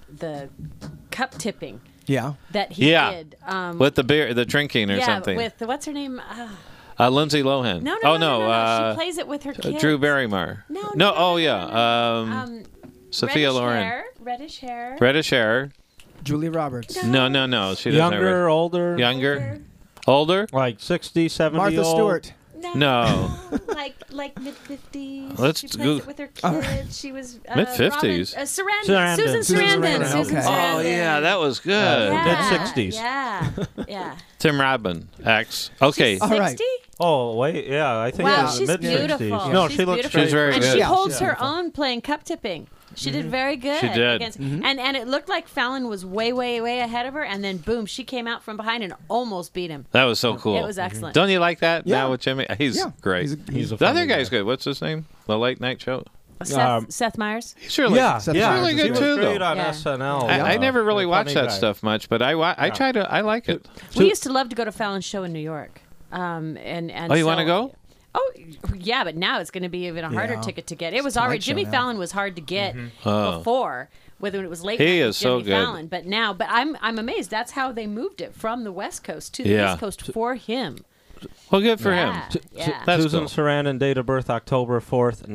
Speaker 7: cup tipping
Speaker 6: Yeah.
Speaker 7: that he
Speaker 5: Yeah.
Speaker 7: did.
Speaker 5: With the beer, the drinking or
Speaker 7: yeah,
Speaker 5: something.
Speaker 7: with what's her name?
Speaker 5: Lindsay Lohan.
Speaker 7: No. She plays it with her kids.
Speaker 5: Drew Barrymore.
Speaker 7: No.
Speaker 5: Oh, yeah. Sophia Loren.
Speaker 7: Reddish hair.
Speaker 5: Reddish hair.
Speaker 6: Julia Roberts.
Speaker 5: No. She doesn't have
Speaker 8: Younger,
Speaker 5: red-
Speaker 8: older?
Speaker 5: Younger. Older?
Speaker 8: Like 60, 70
Speaker 6: Martha
Speaker 8: old?
Speaker 6: Stewart.
Speaker 5: No.
Speaker 7: like mid 50s.
Speaker 5: Let's
Speaker 7: she
Speaker 5: go-
Speaker 7: plays it with her kids. She was
Speaker 5: Mid-50s?
Speaker 7: Sarandon. Susan
Speaker 6: Susan
Speaker 7: Sarandon.
Speaker 6: Sarandon,
Speaker 7: Susan
Speaker 6: okay.
Speaker 7: Sarandon.
Speaker 5: Oh, yeah, that was good.
Speaker 8: Mid-60s.
Speaker 7: Yeah.
Speaker 5: Tim Robin, X. Okay.
Speaker 6: All right.
Speaker 7: 60?
Speaker 8: Oh, wait, yeah, I think
Speaker 7: Wow,
Speaker 8: it's
Speaker 7: she's
Speaker 8: mid-60s.
Speaker 7: beautiful.
Speaker 8: No,
Speaker 7: She's
Speaker 8: she looks
Speaker 7: beautiful.
Speaker 5: She's very
Speaker 7: and
Speaker 5: good.
Speaker 7: she
Speaker 6: Yeah,
Speaker 7: holds
Speaker 6: she's
Speaker 7: her
Speaker 6: beautiful.
Speaker 7: own playing cup tipping. She did very good.
Speaker 5: She did.
Speaker 7: Against, and it looked like Fallon was way, way, way ahead of her, and then boom, she came out from behind and almost beat him.
Speaker 5: That was so cool.
Speaker 7: It was excellent.
Speaker 5: Don't you like that
Speaker 6: Yeah.
Speaker 5: now with Jimmy? He's
Speaker 6: Yeah.
Speaker 5: great.
Speaker 8: He's a
Speaker 5: the other
Speaker 8: funny
Speaker 5: guy's
Speaker 8: guy.
Speaker 5: good. What's his name? The Late Night Show.
Speaker 7: Seth Meyers.
Speaker 5: He's really,
Speaker 8: Yeah,
Speaker 6: Seth
Speaker 8: yeah.
Speaker 6: Meyers
Speaker 5: really
Speaker 6: is
Speaker 5: good
Speaker 8: He was
Speaker 5: too,
Speaker 8: great
Speaker 5: though.
Speaker 8: on
Speaker 7: Yeah.
Speaker 8: SNL.
Speaker 5: I never really
Speaker 8: A
Speaker 5: watched
Speaker 8: funny
Speaker 5: that
Speaker 8: guy.
Speaker 5: stuff much, but I try to. I like it.
Speaker 7: We used to love to go to Fallon's show in New York. And
Speaker 5: Oh, you want to
Speaker 7: so-
Speaker 5: go?
Speaker 7: Oh, yeah, but now it's going to be even a harder
Speaker 6: Yeah.
Speaker 7: ticket to get. It was
Speaker 6: Tonight
Speaker 7: already
Speaker 6: Show
Speaker 7: Jimmy
Speaker 6: now.
Speaker 7: Fallon was hard to get
Speaker 5: Oh.
Speaker 7: before, whether it was late.
Speaker 5: He
Speaker 7: night with
Speaker 5: is so
Speaker 7: Jimmy
Speaker 5: good.
Speaker 7: Fallon, but now, I'm amazed. That's how they moved it from the West Coast to the
Speaker 5: Yeah.
Speaker 7: East Coast for him.
Speaker 5: Well, good for
Speaker 7: Yeah,
Speaker 5: him.
Speaker 7: yeah.
Speaker 5: That's
Speaker 8: Susan
Speaker 5: cool.
Speaker 8: Sarandon, date of birth October 4th,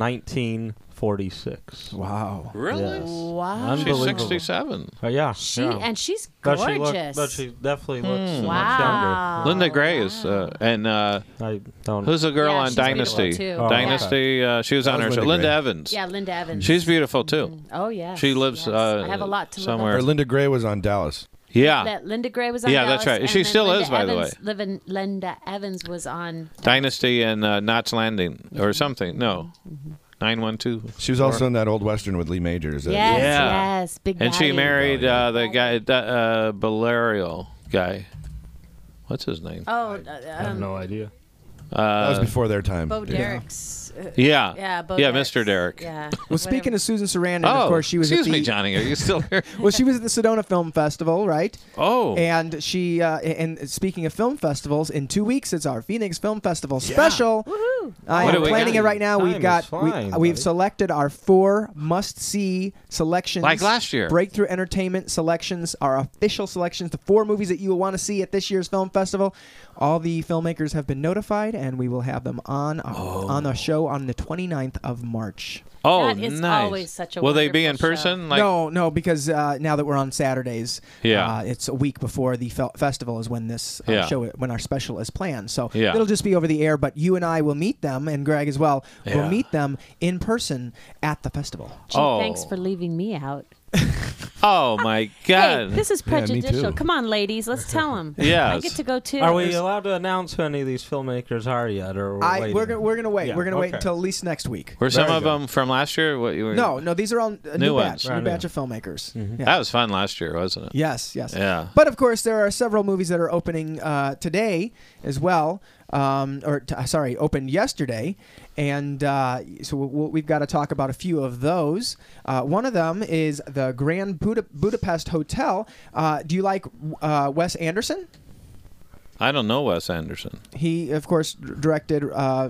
Speaker 8: 1946.
Speaker 6: Wow.
Speaker 5: Really?
Speaker 8: Yes.
Speaker 7: Wow.
Speaker 5: She's
Speaker 8: Unbelievable.
Speaker 5: 67.
Speaker 8: Yeah.
Speaker 7: She
Speaker 8: yeah.
Speaker 7: and she's
Speaker 8: But
Speaker 7: gorgeous.
Speaker 8: she definitely looks much
Speaker 7: wow.
Speaker 5: Linda Gray is, and
Speaker 8: younger. I don't.
Speaker 5: who's the girl
Speaker 7: Yeah,
Speaker 5: on
Speaker 7: she's
Speaker 5: Dynasty?
Speaker 7: beautiful, too.
Speaker 8: Oh,
Speaker 5: Dynasty. She was on
Speaker 9: That
Speaker 5: her
Speaker 9: was
Speaker 5: show.
Speaker 9: Linda
Speaker 5: Linda
Speaker 9: Gray.
Speaker 5: Evans.
Speaker 7: Yeah, Linda Evans.
Speaker 5: She's beautiful too.
Speaker 7: Oh yeah.
Speaker 5: She lives.
Speaker 7: I have a lot to
Speaker 5: somewhere.
Speaker 9: Or Linda Gray was on Dallas.
Speaker 5: Yeah.
Speaker 7: That Linda Gray was on.
Speaker 5: Yeah, that's
Speaker 7: Dallas,
Speaker 5: right.
Speaker 7: and
Speaker 5: She
Speaker 7: then
Speaker 5: still
Speaker 7: Linda
Speaker 5: is, by the
Speaker 7: Evans, Linda Evans was on.
Speaker 5: Dynasty and Knots Landing or something. No. 912.
Speaker 9: She was also in that old Western with Lee Majors.
Speaker 7: Yes, Big
Speaker 5: And she
Speaker 7: Daddy.
Speaker 5: married the guy, Valerio guy. What's his name?
Speaker 7: Oh,
Speaker 8: I have no idea.
Speaker 9: That was before their time.
Speaker 7: Bo Derek's.
Speaker 5: Yeah,
Speaker 7: Bo
Speaker 5: yeah,
Speaker 7: Derek's.
Speaker 5: Mr. Derek.
Speaker 7: Yeah.
Speaker 6: Well, speaking of Susan Sarandon,
Speaker 5: Oh,
Speaker 6: of course, she was
Speaker 5: excuse
Speaker 6: at the,
Speaker 5: me, Johnny. Are you still here?
Speaker 6: Well, she was at the Sedona Film Festival, right?
Speaker 5: Oh.
Speaker 6: And she, and speaking of film festivals, in 2 weeks it's our Phoenix Film Festival special.
Speaker 7: Woohoo!
Speaker 6: I
Speaker 5: What
Speaker 6: am
Speaker 5: do we
Speaker 6: planning
Speaker 5: got?
Speaker 6: it right now.
Speaker 8: Time
Speaker 6: We've
Speaker 8: is
Speaker 6: got
Speaker 8: flying,
Speaker 6: we've
Speaker 8: buddy.
Speaker 6: selected our 4 must-see selections,
Speaker 5: Like last year.
Speaker 6: Breakthrough Entertainment selections, our official selections, the 4 movies that you will want to see at this year's film festival. All the filmmakers have been notified, and we will have them on the show on the 29th of March.
Speaker 5: Oh,
Speaker 7: That is
Speaker 5: nice.
Speaker 7: always such a
Speaker 5: Will they be in
Speaker 7: wonderful
Speaker 5: person?
Speaker 7: show.
Speaker 6: No, because now that we're on Saturdays,
Speaker 5: Yeah.
Speaker 6: it's a week before the festival is when this
Speaker 5: Yeah.
Speaker 6: show, when our special is planned. So
Speaker 5: Yeah.
Speaker 6: it'll just be over the air, but you and I will meet them, and Greg as well,
Speaker 5: Yeah.
Speaker 6: will meet them in person at the festival.
Speaker 7: Gee,
Speaker 5: Oh.
Speaker 7: thanks for leaving me out.
Speaker 5: Oh my God!
Speaker 7: Hey, this is
Speaker 9: Yeah, me
Speaker 7: prejudicial.
Speaker 9: too.
Speaker 7: Come on, ladies, let's tell them.
Speaker 5: Yes.
Speaker 7: I get to go too.
Speaker 8: Are we allowed to announce who any of these filmmakers are yet, or
Speaker 6: We're gonna wait.
Speaker 8: Yeah,
Speaker 6: we're gonna wait
Speaker 8: okay.
Speaker 6: until at least next week.
Speaker 5: Were some
Speaker 9: Very
Speaker 5: of
Speaker 9: good.
Speaker 5: them from last year? What you were?
Speaker 6: No, these are all a new
Speaker 5: ones.
Speaker 6: batch,
Speaker 8: Brand
Speaker 6: new
Speaker 8: new.
Speaker 6: batch of filmmakers. Yeah.
Speaker 5: That was fun last year, wasn't it?
Speaker 6: Yes.
Speaker 5: Yeah.
Speaker 6: But of course, there are several movies that are opening today as well. Opened yesterday, and so we've got to talk about a few of those. One of them is the Grand Budapest Hotel. Do you like Wes Anderson?
Speaker 5: I don't know Wes Anderson.
Speaker 6: He, of course, directed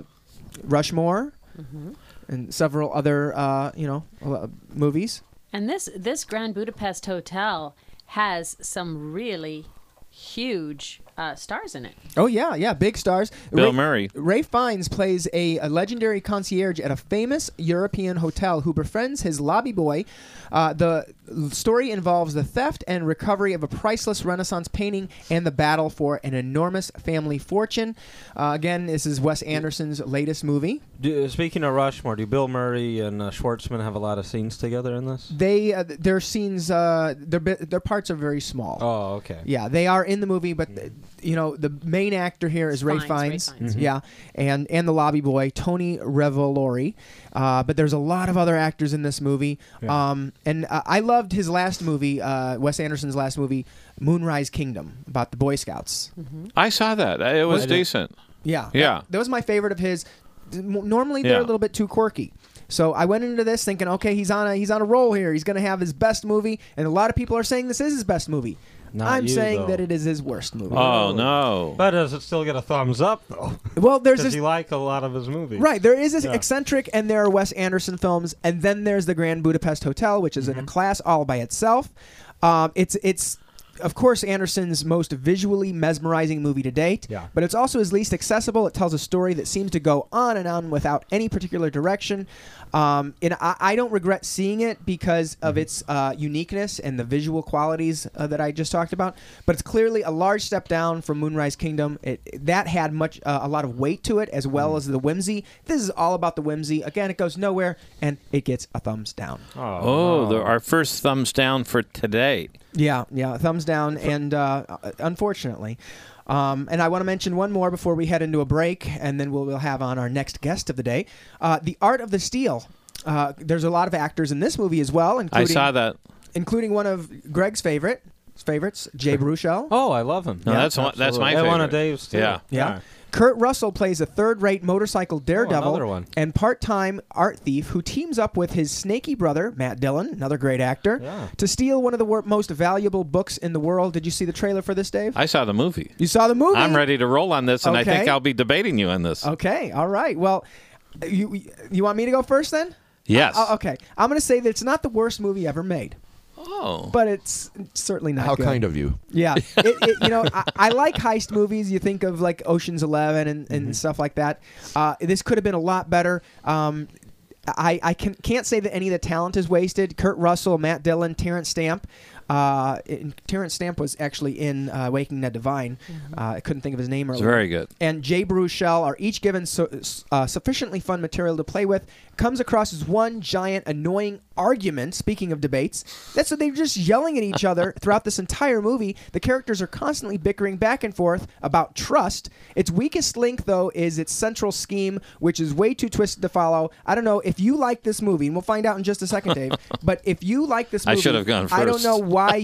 Speaker 6: Rushmore and several other, movies.
Speaker 7: And this Grand Budapest Hotel has some really huge stars in it.
Speaker 6: Oh yeah, big stars.
Speaker 5: Bill Murray.
Speaker 6: Ray Fiennes plays a legendary concierge at a famous European hotel who befriends his lobby boy. The story involves the theft and recovery of a priceless Renaissance painting and the battle for an enormous family fortune. Again, this is Wes Anderson's latest movie.
Speaker 8: Speaking of Rushmore, do Bill Murray and Schwartzman have a lot of scenes together in this?
Speaker 6: Their scenes, their parts are very small.
Speaker 8: Oh, okay.
Speaker 6: Yeah, they are in the movie, but the main actor here is Ray Fiennes. Yeah, and the lobby boy Tony Revolori. But there's a lot of other actors in this movie.
Speaker 8: Yeah.
Speaker 6: And I loved his last movie, Wes Anderson's last movie, Moonrise Kingdom, about the Boy Scouts.
Speaker 5: I saw that. It was decent.
Speaker 6: Yeah.
Speaker 5: Yeah.
Speaker 6: That was my favorite of his. Normally they're
Speaker 5: Yeah.
Speaker 6: a little bit too quirky. So I went into this thinking, okay, he's on a roll here. He's going to have his best movie, and a lot of people are saying this is his best movie.
Speaker 8: Not
Speaker 6: I'm
Speaker 8: you,
Speaker 6: saying
Speaker 8: though.
Speaker 6: that it is his worst movie.
Speaker 5: Oh no!
Speaker 8: But does it still get a thumbs up though?
Speaker 6: Well, there's
Speaker 8: Because
Speaker 6: this
Speaker 8: you like a lot of his movies,
Speaker 6: right. There is this
Speaker 8: Yeah.
Speaker 6: eccentric, and there are Wes Anderson films, and then there's the Grand Budapest Hotel, which is in a class all by itself. It's of course Anderson's most visually mesmerizing movie to date,
Speaker 8: Yeah.
Speaker 6: but it's also his least accessible. It tells a story that seems to go on and on without any particular direction. And I don't regret seeing it because of its uniqueness and the visual qualities that I just talked about. But it's clearly a large step down from Moonrise Kingdom. That had a lot of weight to it, as well as the whimsy. This is all about the whimsy. Again, it goes nowhere, and it gets a thumbs down.
Speaker 5: Our first thumbs down for today.
Speaker 6: Yeah, thumbs down, and unfortunately. And I want to mention one more before we head into a break, and then we'll have on our next guest of the day. The Art of the Steal. There's a lot of actors in this movie as well.
Speaker 5: I saw that.
Speaker 6: Including one of Greg's favorites, Jay Baruchel.
Speaker 8: Oh, I love him.
Speaker 5: No, that's my
Speaker 8: Absolutely.
Speaker 5: favorite.
Speaker 8: One of Dave's too.
Speaker 5: Yeah.
Speaker 6: Kurt Russell plays a third-rate motorcycle daredevil
Speaker 8: another one.
Speaker 6: and part-time art thief who teams up with his snaky brother, Matt Dillon, another great actor, to steal one of the most valuable books in the world. Did you see the trailer for this, Dave?
Speaker 5: I saw the movie.
Speaker 6: You saw the movie?
Speaker 5: I'm ready to roll on this, and I think
Speaker 6: Okay.
Speaker 5: I'll be debating you on this.
Speaker 6: Okay, all right. Well, you want me to go first then?
Speaker 5: Yes.
Speaker 6: Okay. I'm going to say that it's not the worst movie ever made.
Speaker 5: Oh.
Speaker 6: But it's certainly not
Speaker 9: How
Speaker 6: good.
Speaker 9: kind of you.
Speaker 6: Yeah. I like heist movies. You think of like Ocean's 11 and stuff like that. This could have been a lot better. I can't say that any of the talent is wasted. Kurt Russell, Matt Dillon, Terrence Stamp. Terrence Stamp was actually in Waking Ned Devine. I couldn't think of his name earlier.
Speaker 5: It's very good.
Speaker 6: And Jay Baruchel are each given sufficiently fun material to play with. Comes across as one giant annoying argument. Speaking of debates, that's what they're just yelling at each other throughout this entire movie. The characters are constantly bickering back and forth about trust. Its weakest link, though, is its central scheme, which is way too twisted to follow. I don't know if you like this movie, and we'll find out in just a second, Dave. But if you like this movie,
Speaker 5: I should have gone first.
Speaker 6: I don't know how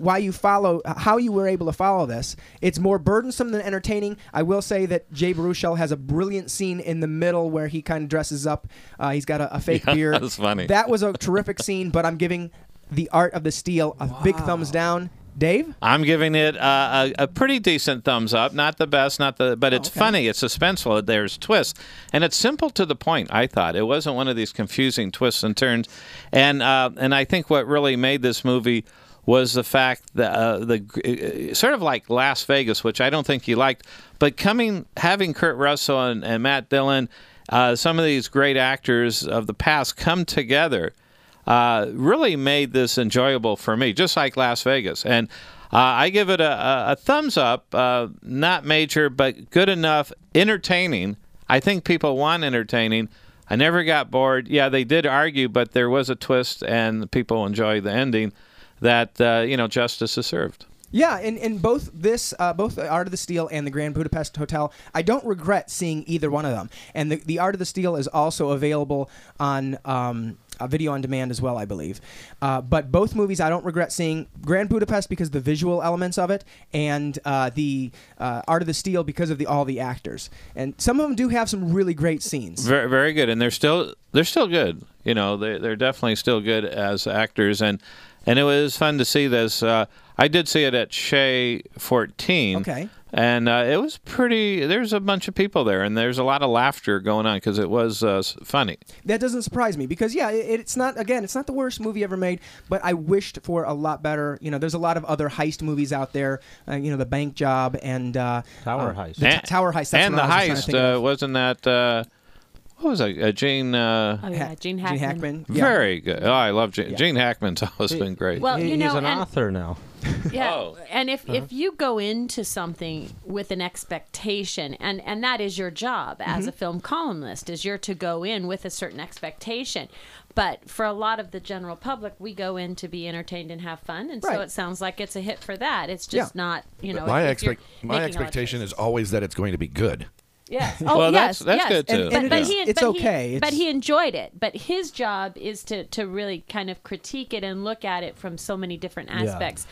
Speaker 6: you were able to follow this. It's more burdensome than entertaining. I will say that Jay Baruchel has a brilliant scene in the middle where he kind of dresses up. He's got a fake beard.
Speaker 5: That's funny.
Speaker 6: That was a terrific scene, but I'm giving The Art of the Steal a big thumbs down. Dave?
Speaker 5: I'm giving it a pretty decent thumbs up. Not the best, but it's funny. It's suspenseful. There's twists, and it's simple to the point. I thought it wasn't one of these confusing twists and turns, and I think what really made this movie was the fact that sort of like Las Vegas, which I don't think you liked, but having Kurt Russell and Matt Dillon, some of these great actors of the past come together. Really made this enjoyable for me, just like Las Vegas. And I give it a thumbs up, not major, but good enough, entertaining. I think people want entertaining. I never got bored. Yeah, they did argue, but there was a twist, and people enjoy the ending that, justice is served.
Speaker 6: Yeah, in both both the Art of the Steal and the Grand Budapest Hotel, I don't regret seeing either one of them. And the Art of the Steal is also available on video on demand as well, I believe. But both movies I don't regret seeing. Grand Budapest because of the visual elements of it, and the Art of the Steal because of all the actors. And some of them do have some really great scenes.
Speaker 5: Very, very good, and they're still good. They're definitely still good as actors, and it was fun to see this. I did see it at Shea 14.
Speaker 6: Okay.
Speaker 5: And it was pretty. There's a bunch of people there, and there's a lot of laughter going on because it was funny.
Speaker 6: That doesn't surprise me because, it's not the worst movie ever made, but I wished for a lot better. There's a lot of other heist movies out there. The Bank Job and
Speaker 8: Tower Heist.
Speaker 6: Tower Heist. That's
Speaker 5: and
Speaker 6: what
Speaker 5: the
Speaker 6: I was
Speaker 5: heist wasn't that. What was that?
Speaker 7: Gene
Speaker 5: Gene.
Speaker 7: Hackman.
Speaker 6: Gene Hackman. Yeah.
Speaker 5: Very good. Oh, I love Gene. Yeah. Gene Hackman's always been great.
Speaker 7: Well,
Speaker 8: he's an author now.
Speaker 7: Yeah, and if you go into something with an expectation, and that is your job as a film columnist, is you're to go in with a certain expectation. But for a lot of the general public, we go in to be entertained and have fun, and so it sounds like it's a hit for that. It's just not,
Speaker 9: My expectation is always that it's going to be good.
Speaker 7: Yes.
Speaker 5: Oh, well, yes. That's good too.
Speaker 6: It's okay.
Speaker 7: But he enjoyed it. But his job is to really kind of critique it and look at it from so many different aspects.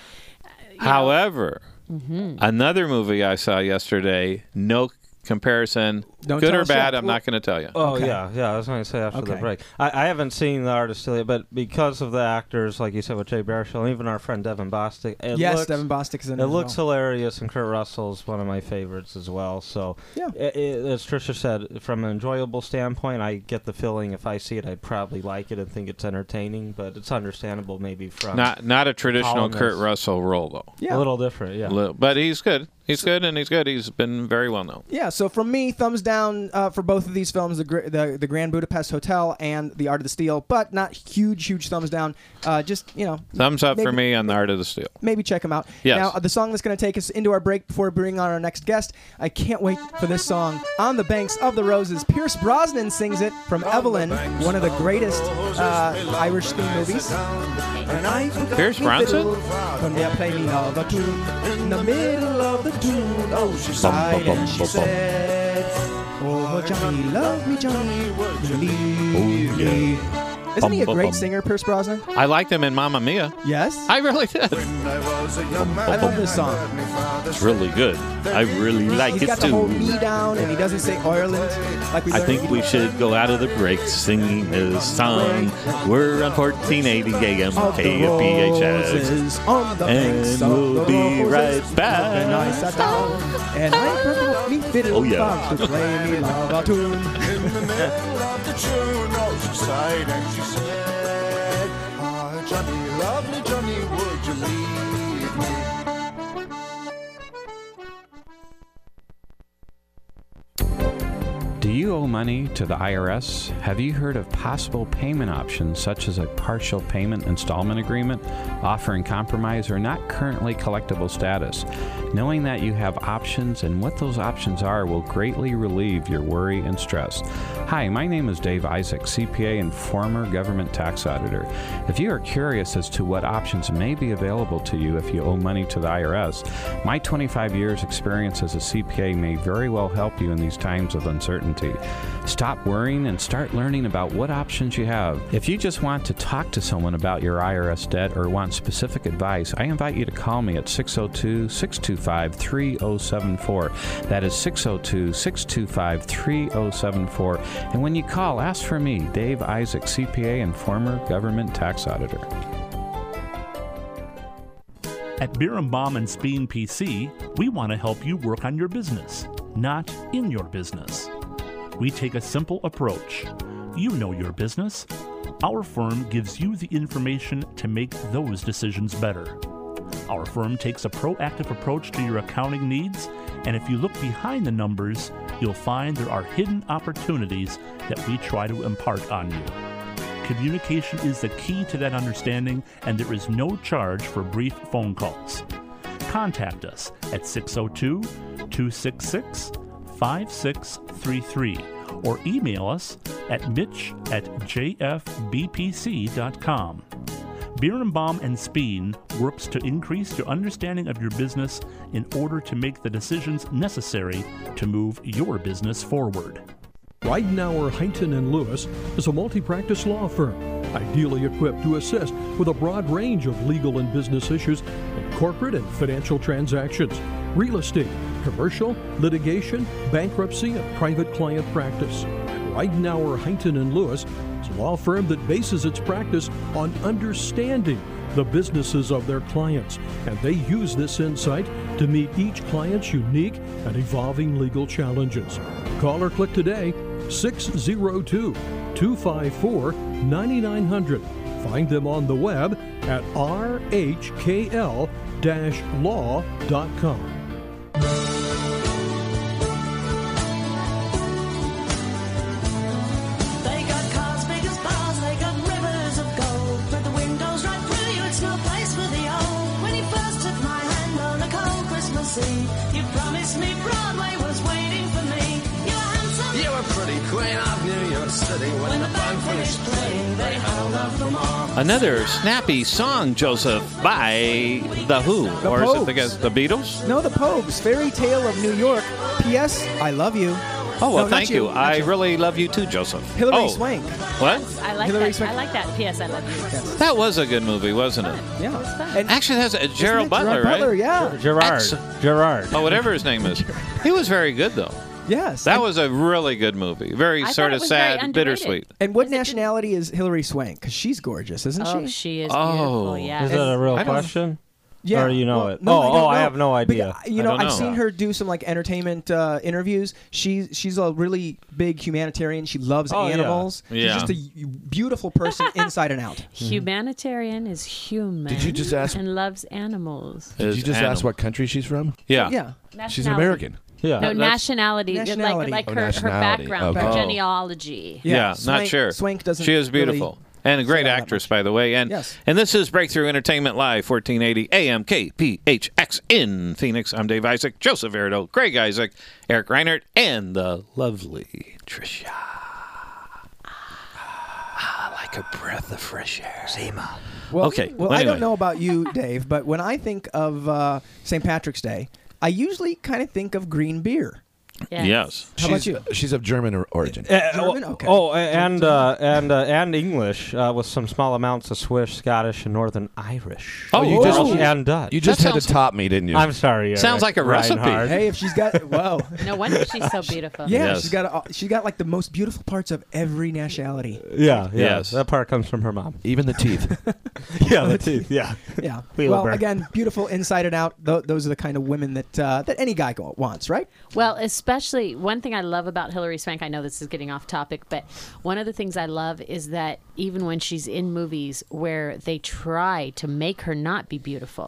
Speaker 5: However, another movie I saw yesterday, no comparison, good or bad, I'm not going to tell you.
Speaker 8: Oh, okay. Yeah. I was going to say after the break. I haven't seen The Art of Steal yet, but because of the actors, like you said, with Jay Baruchel, and even our friend Devin Bostick.
Speaker 6: Devin Bostick is in it.
Speaker 8: It looks hilarious, and Kurt Russell's one of my favorites as well. So, as Tricia said, from an enjoyable standpoint, I get the feeling if I see it, I'd probably like it and think it's entertaining, but it's understandable maybe from...
Speaker 5: Not a traditional Kurt Russell role, though.
Speaker 8: Yeah. A little different, yeah.
Speaker 5: But he's good. He's good, and he's good. He's been very well known.
Speaker 6: Yeah, so from me, thumbs down for both of these films, the Grand Budapest Hotel and The Art of the Steal, but not huge thumbs down.
Speaker 5: Thumbs up for me on The Art of the Steal.
Speaker 6: Maybe check them out.
Speaker 5: Yes.
Speaker 6: Now, the song that's going to take us into our break before we bring on our next guest, I can't wait for this song, On the Banks of the Roses. Pierce Brosnan sings it from Evelyn, one of the greatest Irish theme movies.
Speaker 5: Pierce Brosnan?
Speaker 6: When they play me all the tune in the middle of the tune. Oh, she sighed and she said, oh, Johnny, love me, Johnny, would you leave me? Isn't he a great singer, Pierce Brosnan?
Speaker 5: I liked him in Mamma Mia.
Speaker 6: Yes?
Speaker 5: I really did.
Speaker 6: I love this song.
Speaker 5: It's really good. I really like it too.
Speaker 6: He's got the whole me down, and he doesn't say Ireland like we
Speaker 5: I think we should go out of the break singing this song. We're on 1480 AM KPHS. And we'll be right back.
Speaker 6: And I perfectly fitted to play me love tune.
Speaker 11: In the middle of the tune, oh, she sighed and she said, oh, Johnny, lovely Johnny, would you leave me?
Speaker 1: Do you owe money to the IRS? Have you heard of possible payment options such as a partial payment installment agreement, offering compromise or not currently collectible status? Knowing that you have options and what those options are will greatly relieve your worry and stress. Hi, my name is Dave Isaac, CPA and former government tax auditor. If you are curious as to what options may be available to you if you owe money to the IRS, my 25 years experience as a CPA may very well help you in these times of uncertainty. Stop worrying and start learning about what options you have. If you just want to talk to someone about your IRS debt or want specific advice, I invite you to call me at 602-625-3074. That is 602-625-3074. And when you call, ask for me, Dave Isaac, CPA and former government tax auditor.
Speaker 2: At Birnbaum and Speen PC, we want to help you work on your business, not in your business. We take a simple approach. You know your business. Our firm gives you the information to make those decisions better. Our firm takes a proactive approach to your accounting needs, and if you look behind the numbers, you'll find there are hidden opportunities that we try to impart on you. Communication is the key to that understanding, and there is no charge for brief phone calls. Contact us at 602-266-5633 or email us at mitch@jfbpc.com. Birnbaum and Speen works to increase your understanding of your business in order to make the decisions necessary to move your business forward.
Speaker 3: Weidenauer, Heinton & Lewis is a multi-practice law firm, ideally equipped to assist with a broad range of legal and business issues in corporate and financial transactions, real estate, commercial, litigation, bankruptcy, and private client practice. Weidenauer, Heinton & Lewis is a law firm that bases its practice on understanding the businesses of their clients, and they use this insight to meet each client's unique and evolving legal challenges. Call or click today, 602-254-9900. Find them on the web at rhkl-law.com.
Speaker 12: They got cars big as bars, they got rivers of gold. Put the windows right through you, it's no place for the old. When you first took my hand on a cold Christmas Eve, you promised me Broadway was waiting for me. You were handsome,
Speaker 11: You were pretty queen of New York City. When the band finished playing, they held out for more.
Speaker 5: Another snappy song, Joseph, by The Who.
Speaker 6: The
Speaker 5: or
Speaker 6: Pogues.
Speaker 5: is it the Beatles?
Speaker 6: No, the Pogues. Fairy Tale of New York. P.S. I love you.
Speaker 5: Oh, well,
Speaker 6: No,
Speaker 5: thank
Speaker 6: not
Speaker 5: you.
Speaker 6: not
Speaker 5: I really love you too, Joseph.
Speaker 6: Hillary Swank.
Speaker 5: What?
Speaker 7: I like
Speaker 6: Hillary
Speaker 7: that.
Speaker 6: Swank.
Speaker 7: I like that. P.S. I love you.
Speaker 5: That was a good movie, wasn't it?
Speaker 6: Yeah.
Speaker 7: And
Speaker 5: Actually, it has Gerald
Speaker 6: it
Speaker 5: Butler,
Speaker 6: Gerard Butler,
Speaker 5: right?
Speaker 6: yeah.
Speaker 8: Gerard.
Speaker 5: Oh, whatever his name is. He was very good, though.
Speaker 6: Yes.
Speaker 5: That was a really good movie. Very
Speaker 7: I
Speaker 5: sort
Speaker 7: thought it
Speaker 5: of
Speaker 7: was very
Speaker 5: sad,
Speaker 7: underrated.
Speaker 5: bittersweet.
Speaker 6: And what nationality is Hillary Swank? Because she's gorgeous, isn't
Speaker 7: Oh,
Speaker 6: she?
Speaker 7: she is
Speaker 5: Oh.
Speaker 7: beautiful. Yeah.
Speaker 8: Is that a real
Speaker 5: I don't-
Speaker 8: question?
Speaker 6: Yeah.
Speaker 8: Or you know
Speaker 6: Well,
Speaker 8: it?
Speaker 6: no, I don't know.
Speaker 8: I have no idea.
Speaker 6: But, you know,
Speaker 5: I don't
Speaker 6: I've
Speaker 5: know.
Speaker 6: seen her do some like entertainment interviews. She's a really big humanitarian. She loves
Speaker 8: Oh, yeah.
Speaker 6: animals.
Speaker 5: Yeah.
Speaker 6: She's just a beautiful person inside and out.
Speaker 7: Humanitarian is human.
Speaker 9: Did you just ask-
Speaker 7: and loves animals.
Speaker 9: Did you just ask what country she's from?
Speaker 5: Yeah.
Speaker 6: Yeah.
Speaker 9: She's an American.
Speaker 8: Yeah.
Speaker 7: No,
Speaker 5: that's-
Speaker 7: nationality.
Speaker 6: Nationality.
Speaker 7: Like
Speaker 9: Oh,
Speaker 7: her
Speaker 9: nationality.
Speaker 7: background,
Speaker 9: Okay.
Speaker 7: her
Speaker 9: Oh.
Speaker 7: genealogy.
Speaker 5: Yeah, not
Speaker 6: Swank-
Speaker 5: sure.
Speaker 6: Swank doesn't.
Speaker 5: She is
Speaker 6: really-
Speaker 5: beautiful. And a great
Speaker 6: say all that
Speaker 5: actress,
Speaker 6: much.
Speaker 5: by the way. And
Speaker 6: Yes.
Speaker 5: and this is Breakthrough Entertainment Live, 1480 AM KPHX in Phoenix. I'm Dave Isaac, Joseph Verido, Craig Isaac, Eric Reinert, and the lovely Tricia. Like a breath of fresh air. Zima.
Speaker 6: Well,
Speaker 5: Okay,
Speaker 6: Well,
Speaker 5: well,
Speaker 6: I don't
Speaker 5: anyway.
Speaker 6: know about you, Dave, but when I think of St. Patrick's Day, I usually kind of think of green beer.
Speaker 5: Yes.
Speaker 6: How about you?
Speaker 9: She's of German origin.
Speaker 6: German? Okay.
Speaker 8: And English with some small amounts of Swiss, Scottish, and Northern Irish.
Speaker 5: Oh, you just-
Speaker 8: and Dutch.
Speaker 9: You just
Speaker 5: That
Speaker 9: had to
Speaker 5: sounds-
Speaker 9: top me, didn't you?
Speaker 8: I'm sorry.
Speaker 5: Sounds like a recipe.
Speaker 8: Reinhard.
Speaker 6: Hey, if she's got whoa,
Speaker 7: No wonder she's so beautiful.
Speaker 6: yeah,
Speaker 5: Yes.
Speaker 6: she's got like the most beautiful parts of every nationality.
Speaker 8: Yeah.
Speaker 5: Yes.
Speaker 8: That part comes from her mom.
Speaker 9: Even the teeth.
Speaker 8: Yeah, the teeth. Yeah.
Speaker 6: Yeah.
Speaker 8: Wheeler
Speaker 6: Well,
Speaker 8: Bear.
Speaker 6: again, beautiful inside and out. Those are the kind of women that any guy wants, right?
Speaker 7: Well, especially one thing I love about Hillary Swank, I know this is getting off topic, but one of the things I love is that even when she's in movies where they try to make her not be beautiful,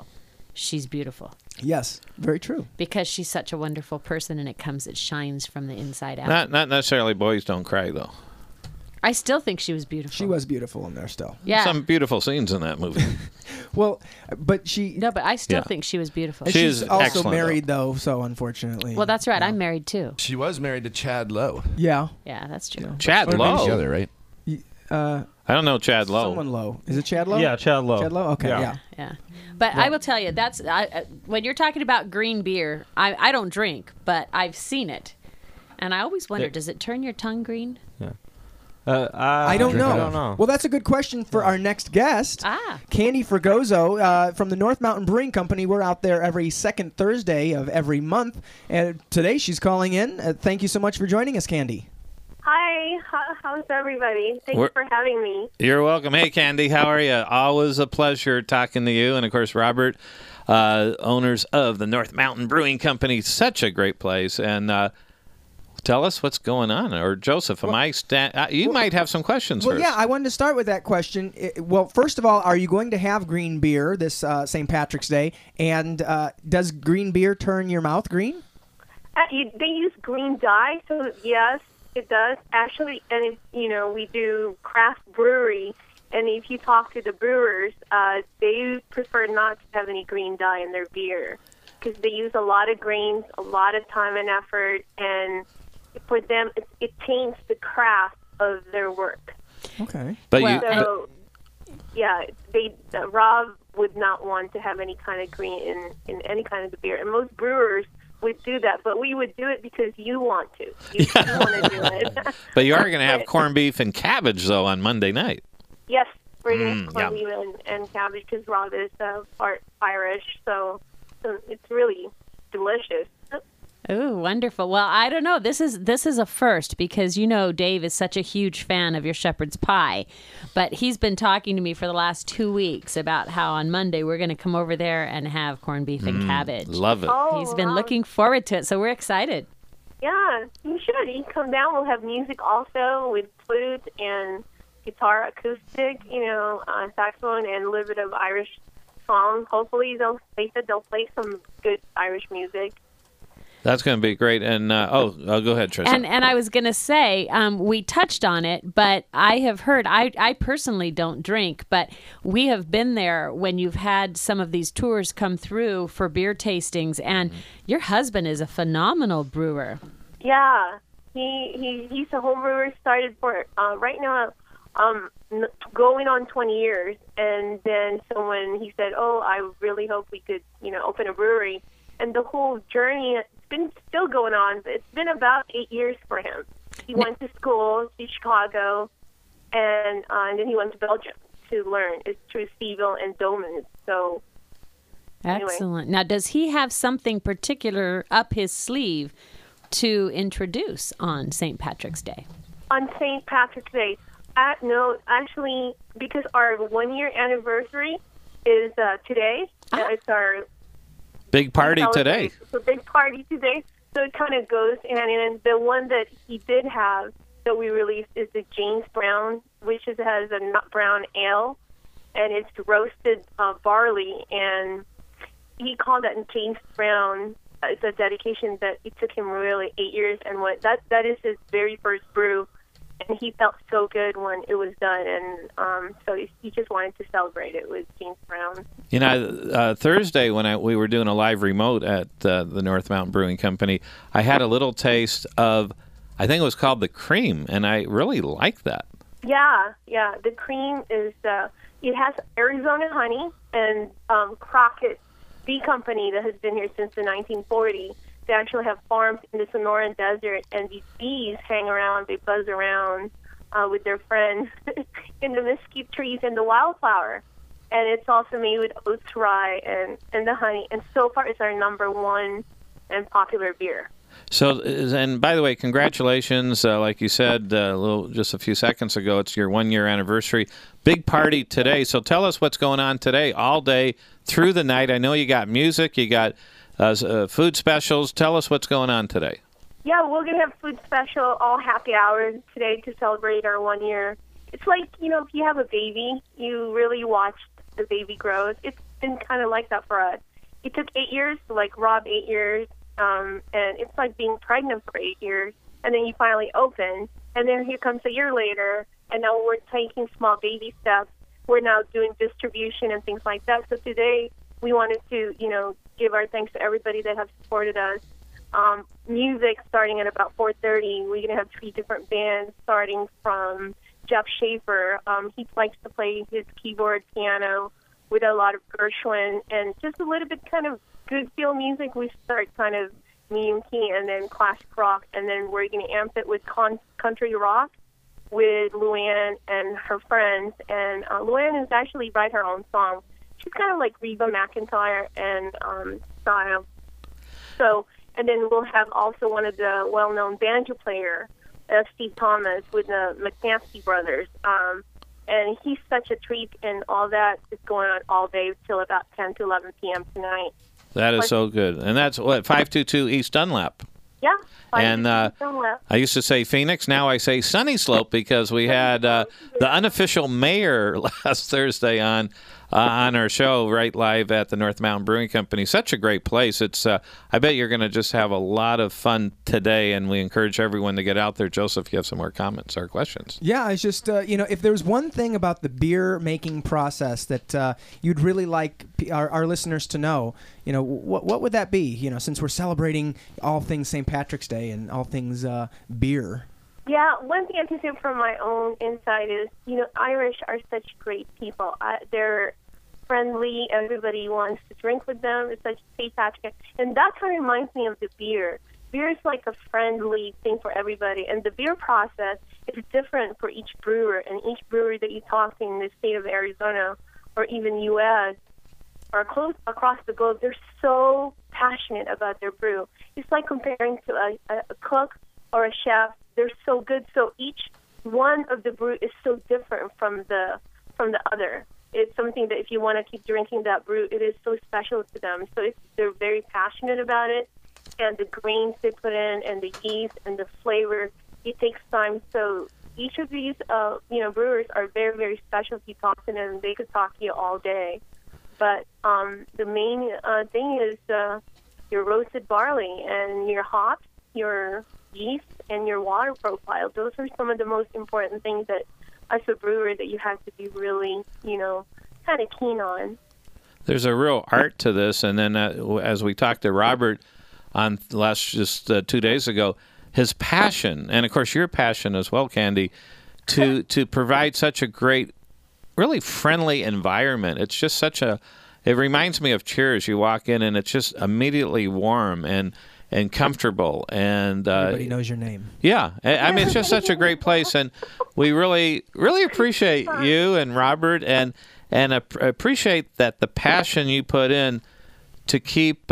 Speaker 7: she's beautiful.
Speaker 6: Yes, very true.
Speaker 7: Because she's such a wonderful person, and it shines from the inside out.
Speaker 5: Not necessarily boys don't cry, though.
Speaker 7: I still think she was beautiful.
Speaker 6: She was beautiful in there still.
Speaker 7: Yeah.
Speaker 5: Some beautiful scenes in that movie.
Speaker 6: Well, but she...
Speaker 7: No, but I still
Speaker 5: Yeah.
Speaker 7: think she was beautiful.
Speaker 6: And she's also married, though, so unfortunately.
Speaker 7: Well, that's right. I'm married, too.
Speaker 9: She was married to Chad Lowe.
Speaker 6: Yeah.
Speaker 7: Yeah, that's true.
Speaker 5: Chad Lowe.
Speaker 9: Together, right?
Speaker 5: I don't know Chad Lowe.
Speaker 6: Someone Lowe. Is it Chad Lowe?
Speaker 8: Yeah, Chad Lowe.
Speaker 6: Chad Lowe? Okay, yeah.
Speaker 7: Yeah. But I will tell you, that's when you're talking about green beer, I don't drink, but I've seen it. And I always wonder, does it turn your tongue green?
Speaker 8: Yeah.
Speaker 6: I don't know.
Speaker 8: I don't know.
Speaker 6: Well, that's a good question for our next guest. Candy Fragoso from the North Mountain Brewing Company. We're out there every second Thursday of every month. And today she's calling in. Thank you so much for joining us, Candy.
Speaker 13: Hi, how's everybody? Thanks for having me.
Speaker 5: You're welcome. Hey, Candy, how are you? Always a pleasure talking to you. And, of course, Robert, owners of the North Mountain Brewing Company. Such a great place. And tell us what's going on. Or, Joseph, you might have some questions
Speaker 6: Well,
Speaker 5: first.
Speaker 6: yeah, I wanted to start with that question. Well, first of all, are you going to have green beer this St. Patrick's Day? And does green beer turn your mouth green?
Speaker 13: They use green dye, so yes, it does. Actually, and we do craft brewery, and if you talk to the brewers, they prefer not to have any green dye in their beer because they use a lot of grains, a lot of time and effort, and for them, it taints the craft of their work.
Speaker 6: Okay.
Speaker 5: But
Speaker 13: Rob would not want to have any kind of green in any kind of the beer, and most brewers would do that, but we would do it because you want to. You want to do it.
Speaker 5: But you are going to have corned beef and cabbage, though, on Monday night.
Speaker 13: Yes, we're going to have corned beef and cabbage because Rob is part Irish, so it's really delicious.
Speaker 7: Oh, wonderful. Well, I don't know. This is a first because, Dave is such a huge fan of your shepherd's pie. But he's been talking to me for the last 2 weeks about how on Monday we're going to come over there and have corned beef and cabbage.
Speaker 5: Love it.
Speaker 7: He's been looking forward to it, so we're excited.
Speaker 13: Yeah, you should. You can come down. We'll have music also with flute and guitar, acoustic, saxophone, and a little bit of Irish song. Hopefully, they said they'll play some good Irish music.
Speaker 5: That's going to be great. And, go ahead, Trisha.
Speaker 7: And I was going to say, we touched on it, but I have heard, I personally don't drink, but we have been there when you've had some of these tours come through for beer tastings, and your husband is a phenomenal brewer.
Speaker 13: Yeah, he's a home brewer, started for, right now, going on 20 years, and then someone, he said, I really hope we could, open a brewery, and the whole journey been still going on, but it's been about 8 years for him. He went to school to Chicago, and then he went to Belgium to learn. It's through Stevel and Doman. So,
Speaker 7: excellent. Now, does he have something particular up his sleeve to introduce on St. Patrick's Day?
Speaker 13: On St. Patrick's Day, no, actually, because our 1 year anniversary is today. It's our
Speaker 5: big party today.
Speaker 13: So big party today. So it kind of goes hand in hand. The one that he did have that we released is the James Brown, which has a nut brown ale, and it's roasted barley. And he called that James Brown. It's a dedication that it took him really 8 years, and that is his very first brew. And he felt so good when it was done, and so he just wanted to celebrate it with James Brown.
Speaker 5: Thursday when we were doing a live remote at the North Mountain Brewing Company, I had a little taste of, I think it was called the cream, and I really liked that.
Speaker 13: Yeah. The cream is, it has Arizona honey, and Crockett Bee Company that has been here since the 1940s. They actually have farms in the Sonoran Desert, and these bees hang around, they buzz around with their friends in the mesquite trees and the wildflower. And it's also made with oats rye and the honey. And so far, it's our number one and popular beer.
Speaker 5: So, and by the way, congratulations. Like you said just a few seconds ago, it's your 1 year anniversary. Big party today. So tell us what's going on today, all day through the night. I know you got music, you got food specials. Tell us what's going on today.
Speaker 13: Yeah, we're going to have food special, all happy hours today to celebrate our 1 year. It's like, if you have a baby, you really watch the baby grow. It's been kind of like that for us. it took 8 years to like Rob 8 years, and it's like being pregnant for 8 years, and then you finally open, and then here comes a year later, and now we're taking small baby steps. We're now doing distribution and things like that. So today we wanted to, give our thanks to everybody that have supported us. Music starting at about 4:30. We're gonna have 3 different bands starting from Jeff Schaefer. He likes to play his keyboard, piano, with a lot of Gershwin, and just a little bit kind of good feel music. We start kind of medium key and then classic rock, and then we're going to amp it with country rock with Luann and her friends. And Luann is actually write her own song. She's kind of like Reba McEntire and style. So, and then we'll have also one of the well-known banjo player, Steve Thomas, with the McNasty brothers. And he's such a treat, and all that is going on all day till about 10 to 11 p.m. tonight.
Speaker 5: That is so good. And that's, 522 East Dunlap?
Speaker 13: Yeah.
Speaker 5: And I used to say Phoenix. Now I say Sunny Slope because we had the unofficial mayor last Thursday on our show right live at the North Mountain Brewing Company. Such a great place. It's I bet you're going to just have a lot of fun today, and we encourage everyone to get out there. Joseph, you have some more comments or questions?
Speaker 6: Yeah, it's just, if there's one thing about the beer making process that you'd really like our listeners to know, what would that be? Since we're celebrating all things St. Patrick's Day and all things beer.
Speaker 13: Yeah, one thing I can say from my own insight is, Irish are such great people. They're friendly. Everybody wants to drink with them. It's such St. Patrick. And that kind of reminds me of the beer. Beer is like a friendly thing for everybody. And the beer process is different for each brewer. And each brewery that you talk to in the state of Arizona or even U.S. or across the globe, they're so passionate about their brew. It's like comparing to a cook or a chef. They're so good. So each one of the brew is so different from the other. It's something that if you want to keep drinking that brew, it is so special to them. So they're very passionate about it, and the grains they put in, and the yeast and the flavor, it takes time. So each of these, brewers are very, very special. If you talk to them, they could talk to you all day. But the main thing is your roasted barley and your hops, your yeast, and your water profile. Those are some of the most important things that, as a brewer, that you have to be really, kind of keen on.
Speaker 5: There's a real art to this, and then as we talked to Robert on just 2 days ago, his passion, and of course your passion as well, Candy, to provide such a great, really friendly environment. It's just it reminds me of Cheers. You walk in and it's just immediately warm and comfortable, and
Speaker 6: everybody knows your name.
Speaker 5: Yeah, I mean, it's just such a great place, and we really, really appreciate you and Robert, and appreciate that the passion you put in to keep,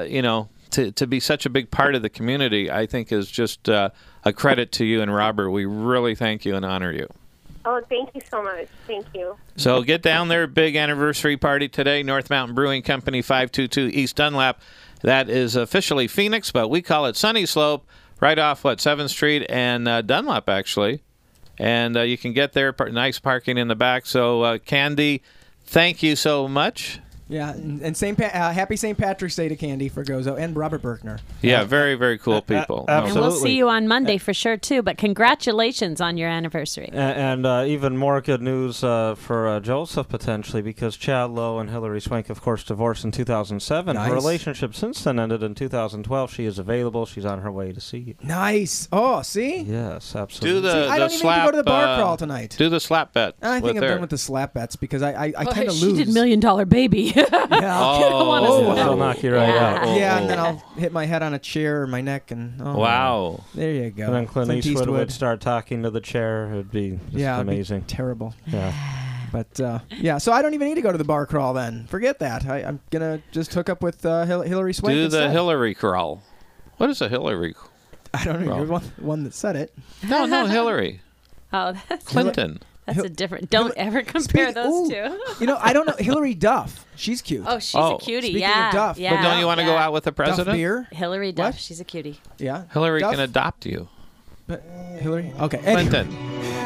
Speaker 5: to be such a big part of the community. I think is just a credit to you and Robert. We really thank you and honor you.
Speaker 13: Oh, thank you so much. Thank you.
Speaker 5: So get down there, big anniversary party today, North Mountain Brewing Company, 522 East Dunlap. That is officially Phoenix, but we call it Sunny Slope, right off, 7th Street and Dunlap, actually. And you can get there, nice parking in the back. So, Candy, thank you so much.
Speaker 6: Yeah, and happy St. Patrick's Day to Candy Fregoso and Robert Berkner.
Speaker 5: Yeah, very, very cool people.
Speaker 7: Absolutely. And we'll see you on Monday for sure, too. But congratulations on your anniversary.
Speaker 8: And even more good news for Joseph, potentially, because Chad Lowe and Hillary Swank, of course, divorced in 2007.
Speaker 6: Nice.
Speaker 8: Her relationship since then ended in 2012. She is available. She's on her way to see you.
Speaker 6: Nice. Oh, see?
Speaker 8: Yes, absolutely.
Speaker 6: I don't even need to go to the bar crawl tonight.
Speaker 5: Do the slap bet.
Speaker 6: I think I'm done with the slap bets because I tend to lose.
Speaker 7: She did $1 Million Baby.
Speaker 6: Yeah.
Speaker 8: She'll knock you right out.
Speaker 6: Yeah, and then I'll hit my head on a chair or my neck, and
Speaker 5: wow,
Speaker 6: there you go.
Speaker 8: And then Clint Eastwood would start talking to the chair. It'd be amazing.
Speaker 6: It'd be terrible.
Speaker 8: Yeah.
Speaker 6: But so I don't even need to go to the bar crawl then. Forget that. I'm gonna just hook up with Hillary Swank.
Speaker 5: Do
Speaker 6: instead.
Speaker 5: the Hillary crawl. What is a Hillary?
Speaker 6: I don't know. You're one that said it.
Speaker 5: No, Hillary.
Speaker 7: Oh, that's
Speaker 5: Clinton.
Speaker 7: That's a different. Don't ever compare those two.
Speaker 6: I don't know. Hillary Duff. She's cute.
Speaker 7: Oh, she's a cutie.
Speaker 6: Speaking
Speaker 7: yeah.
Speaker 6: of Duff.
Speaker 7: Yeah.
Speaker 5: But don't you want to go out with the president?
Speaker 6: Duff beer?
Speaker 7: Hillary Duff.
Speaker 6: What?
Speaker 7: She's a cutie.
Speaker 6: Yeah.
Speaker 5: Hillary
Speaker 6: Duff?
Speaker 5: can adopt you.
Speaker 6: Hillary? Okay.
Speaker 5: Clinton.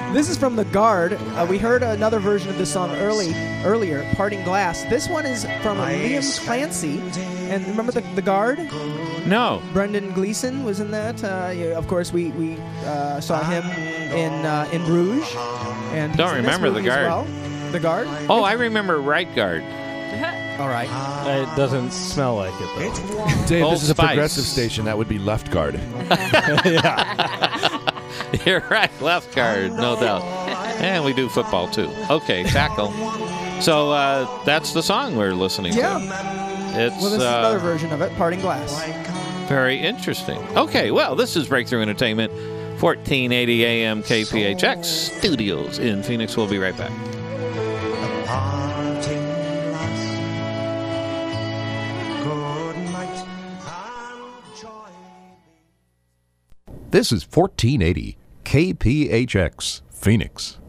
Speaker 6: This is from The Guard. We heard another version of this song earlier, Parting Glass. This one is from Liam Clancy. And remember The Guard?
Speaker 5: No.
Speaker 6: Brendan Gleeson was in that. Of course, we saw him in Bruges. And
Speaker 5: don't remember The Guard.
Speaker 6: Well. The Guard?
Speaker 5: Oh, I remember Right Guard.
Speaker 6: All right.
Speaker 8: It doesn't smell like it, though.
Speaker 9: Dave,
Speaker 5: Old
Speaker 9: this is a
Speaker 5: Spice.
Speaker 9: progressive station. That would be Left Guard.
Speaker 5: You're right, Left Guard, no doubt. And we do football, too. Okay, tackle. So that's the song we're listening to. It's,
Speaker 6: well, this is another version of it, Parting Glass.
Speaker 5: Very interesting. Okay, well, this is Breakthrough Entertainment, 1480 AM KPHX Studios in Phoenix. We'll be right back.
Speaker 14: This is 1480 KPHX Phoenix.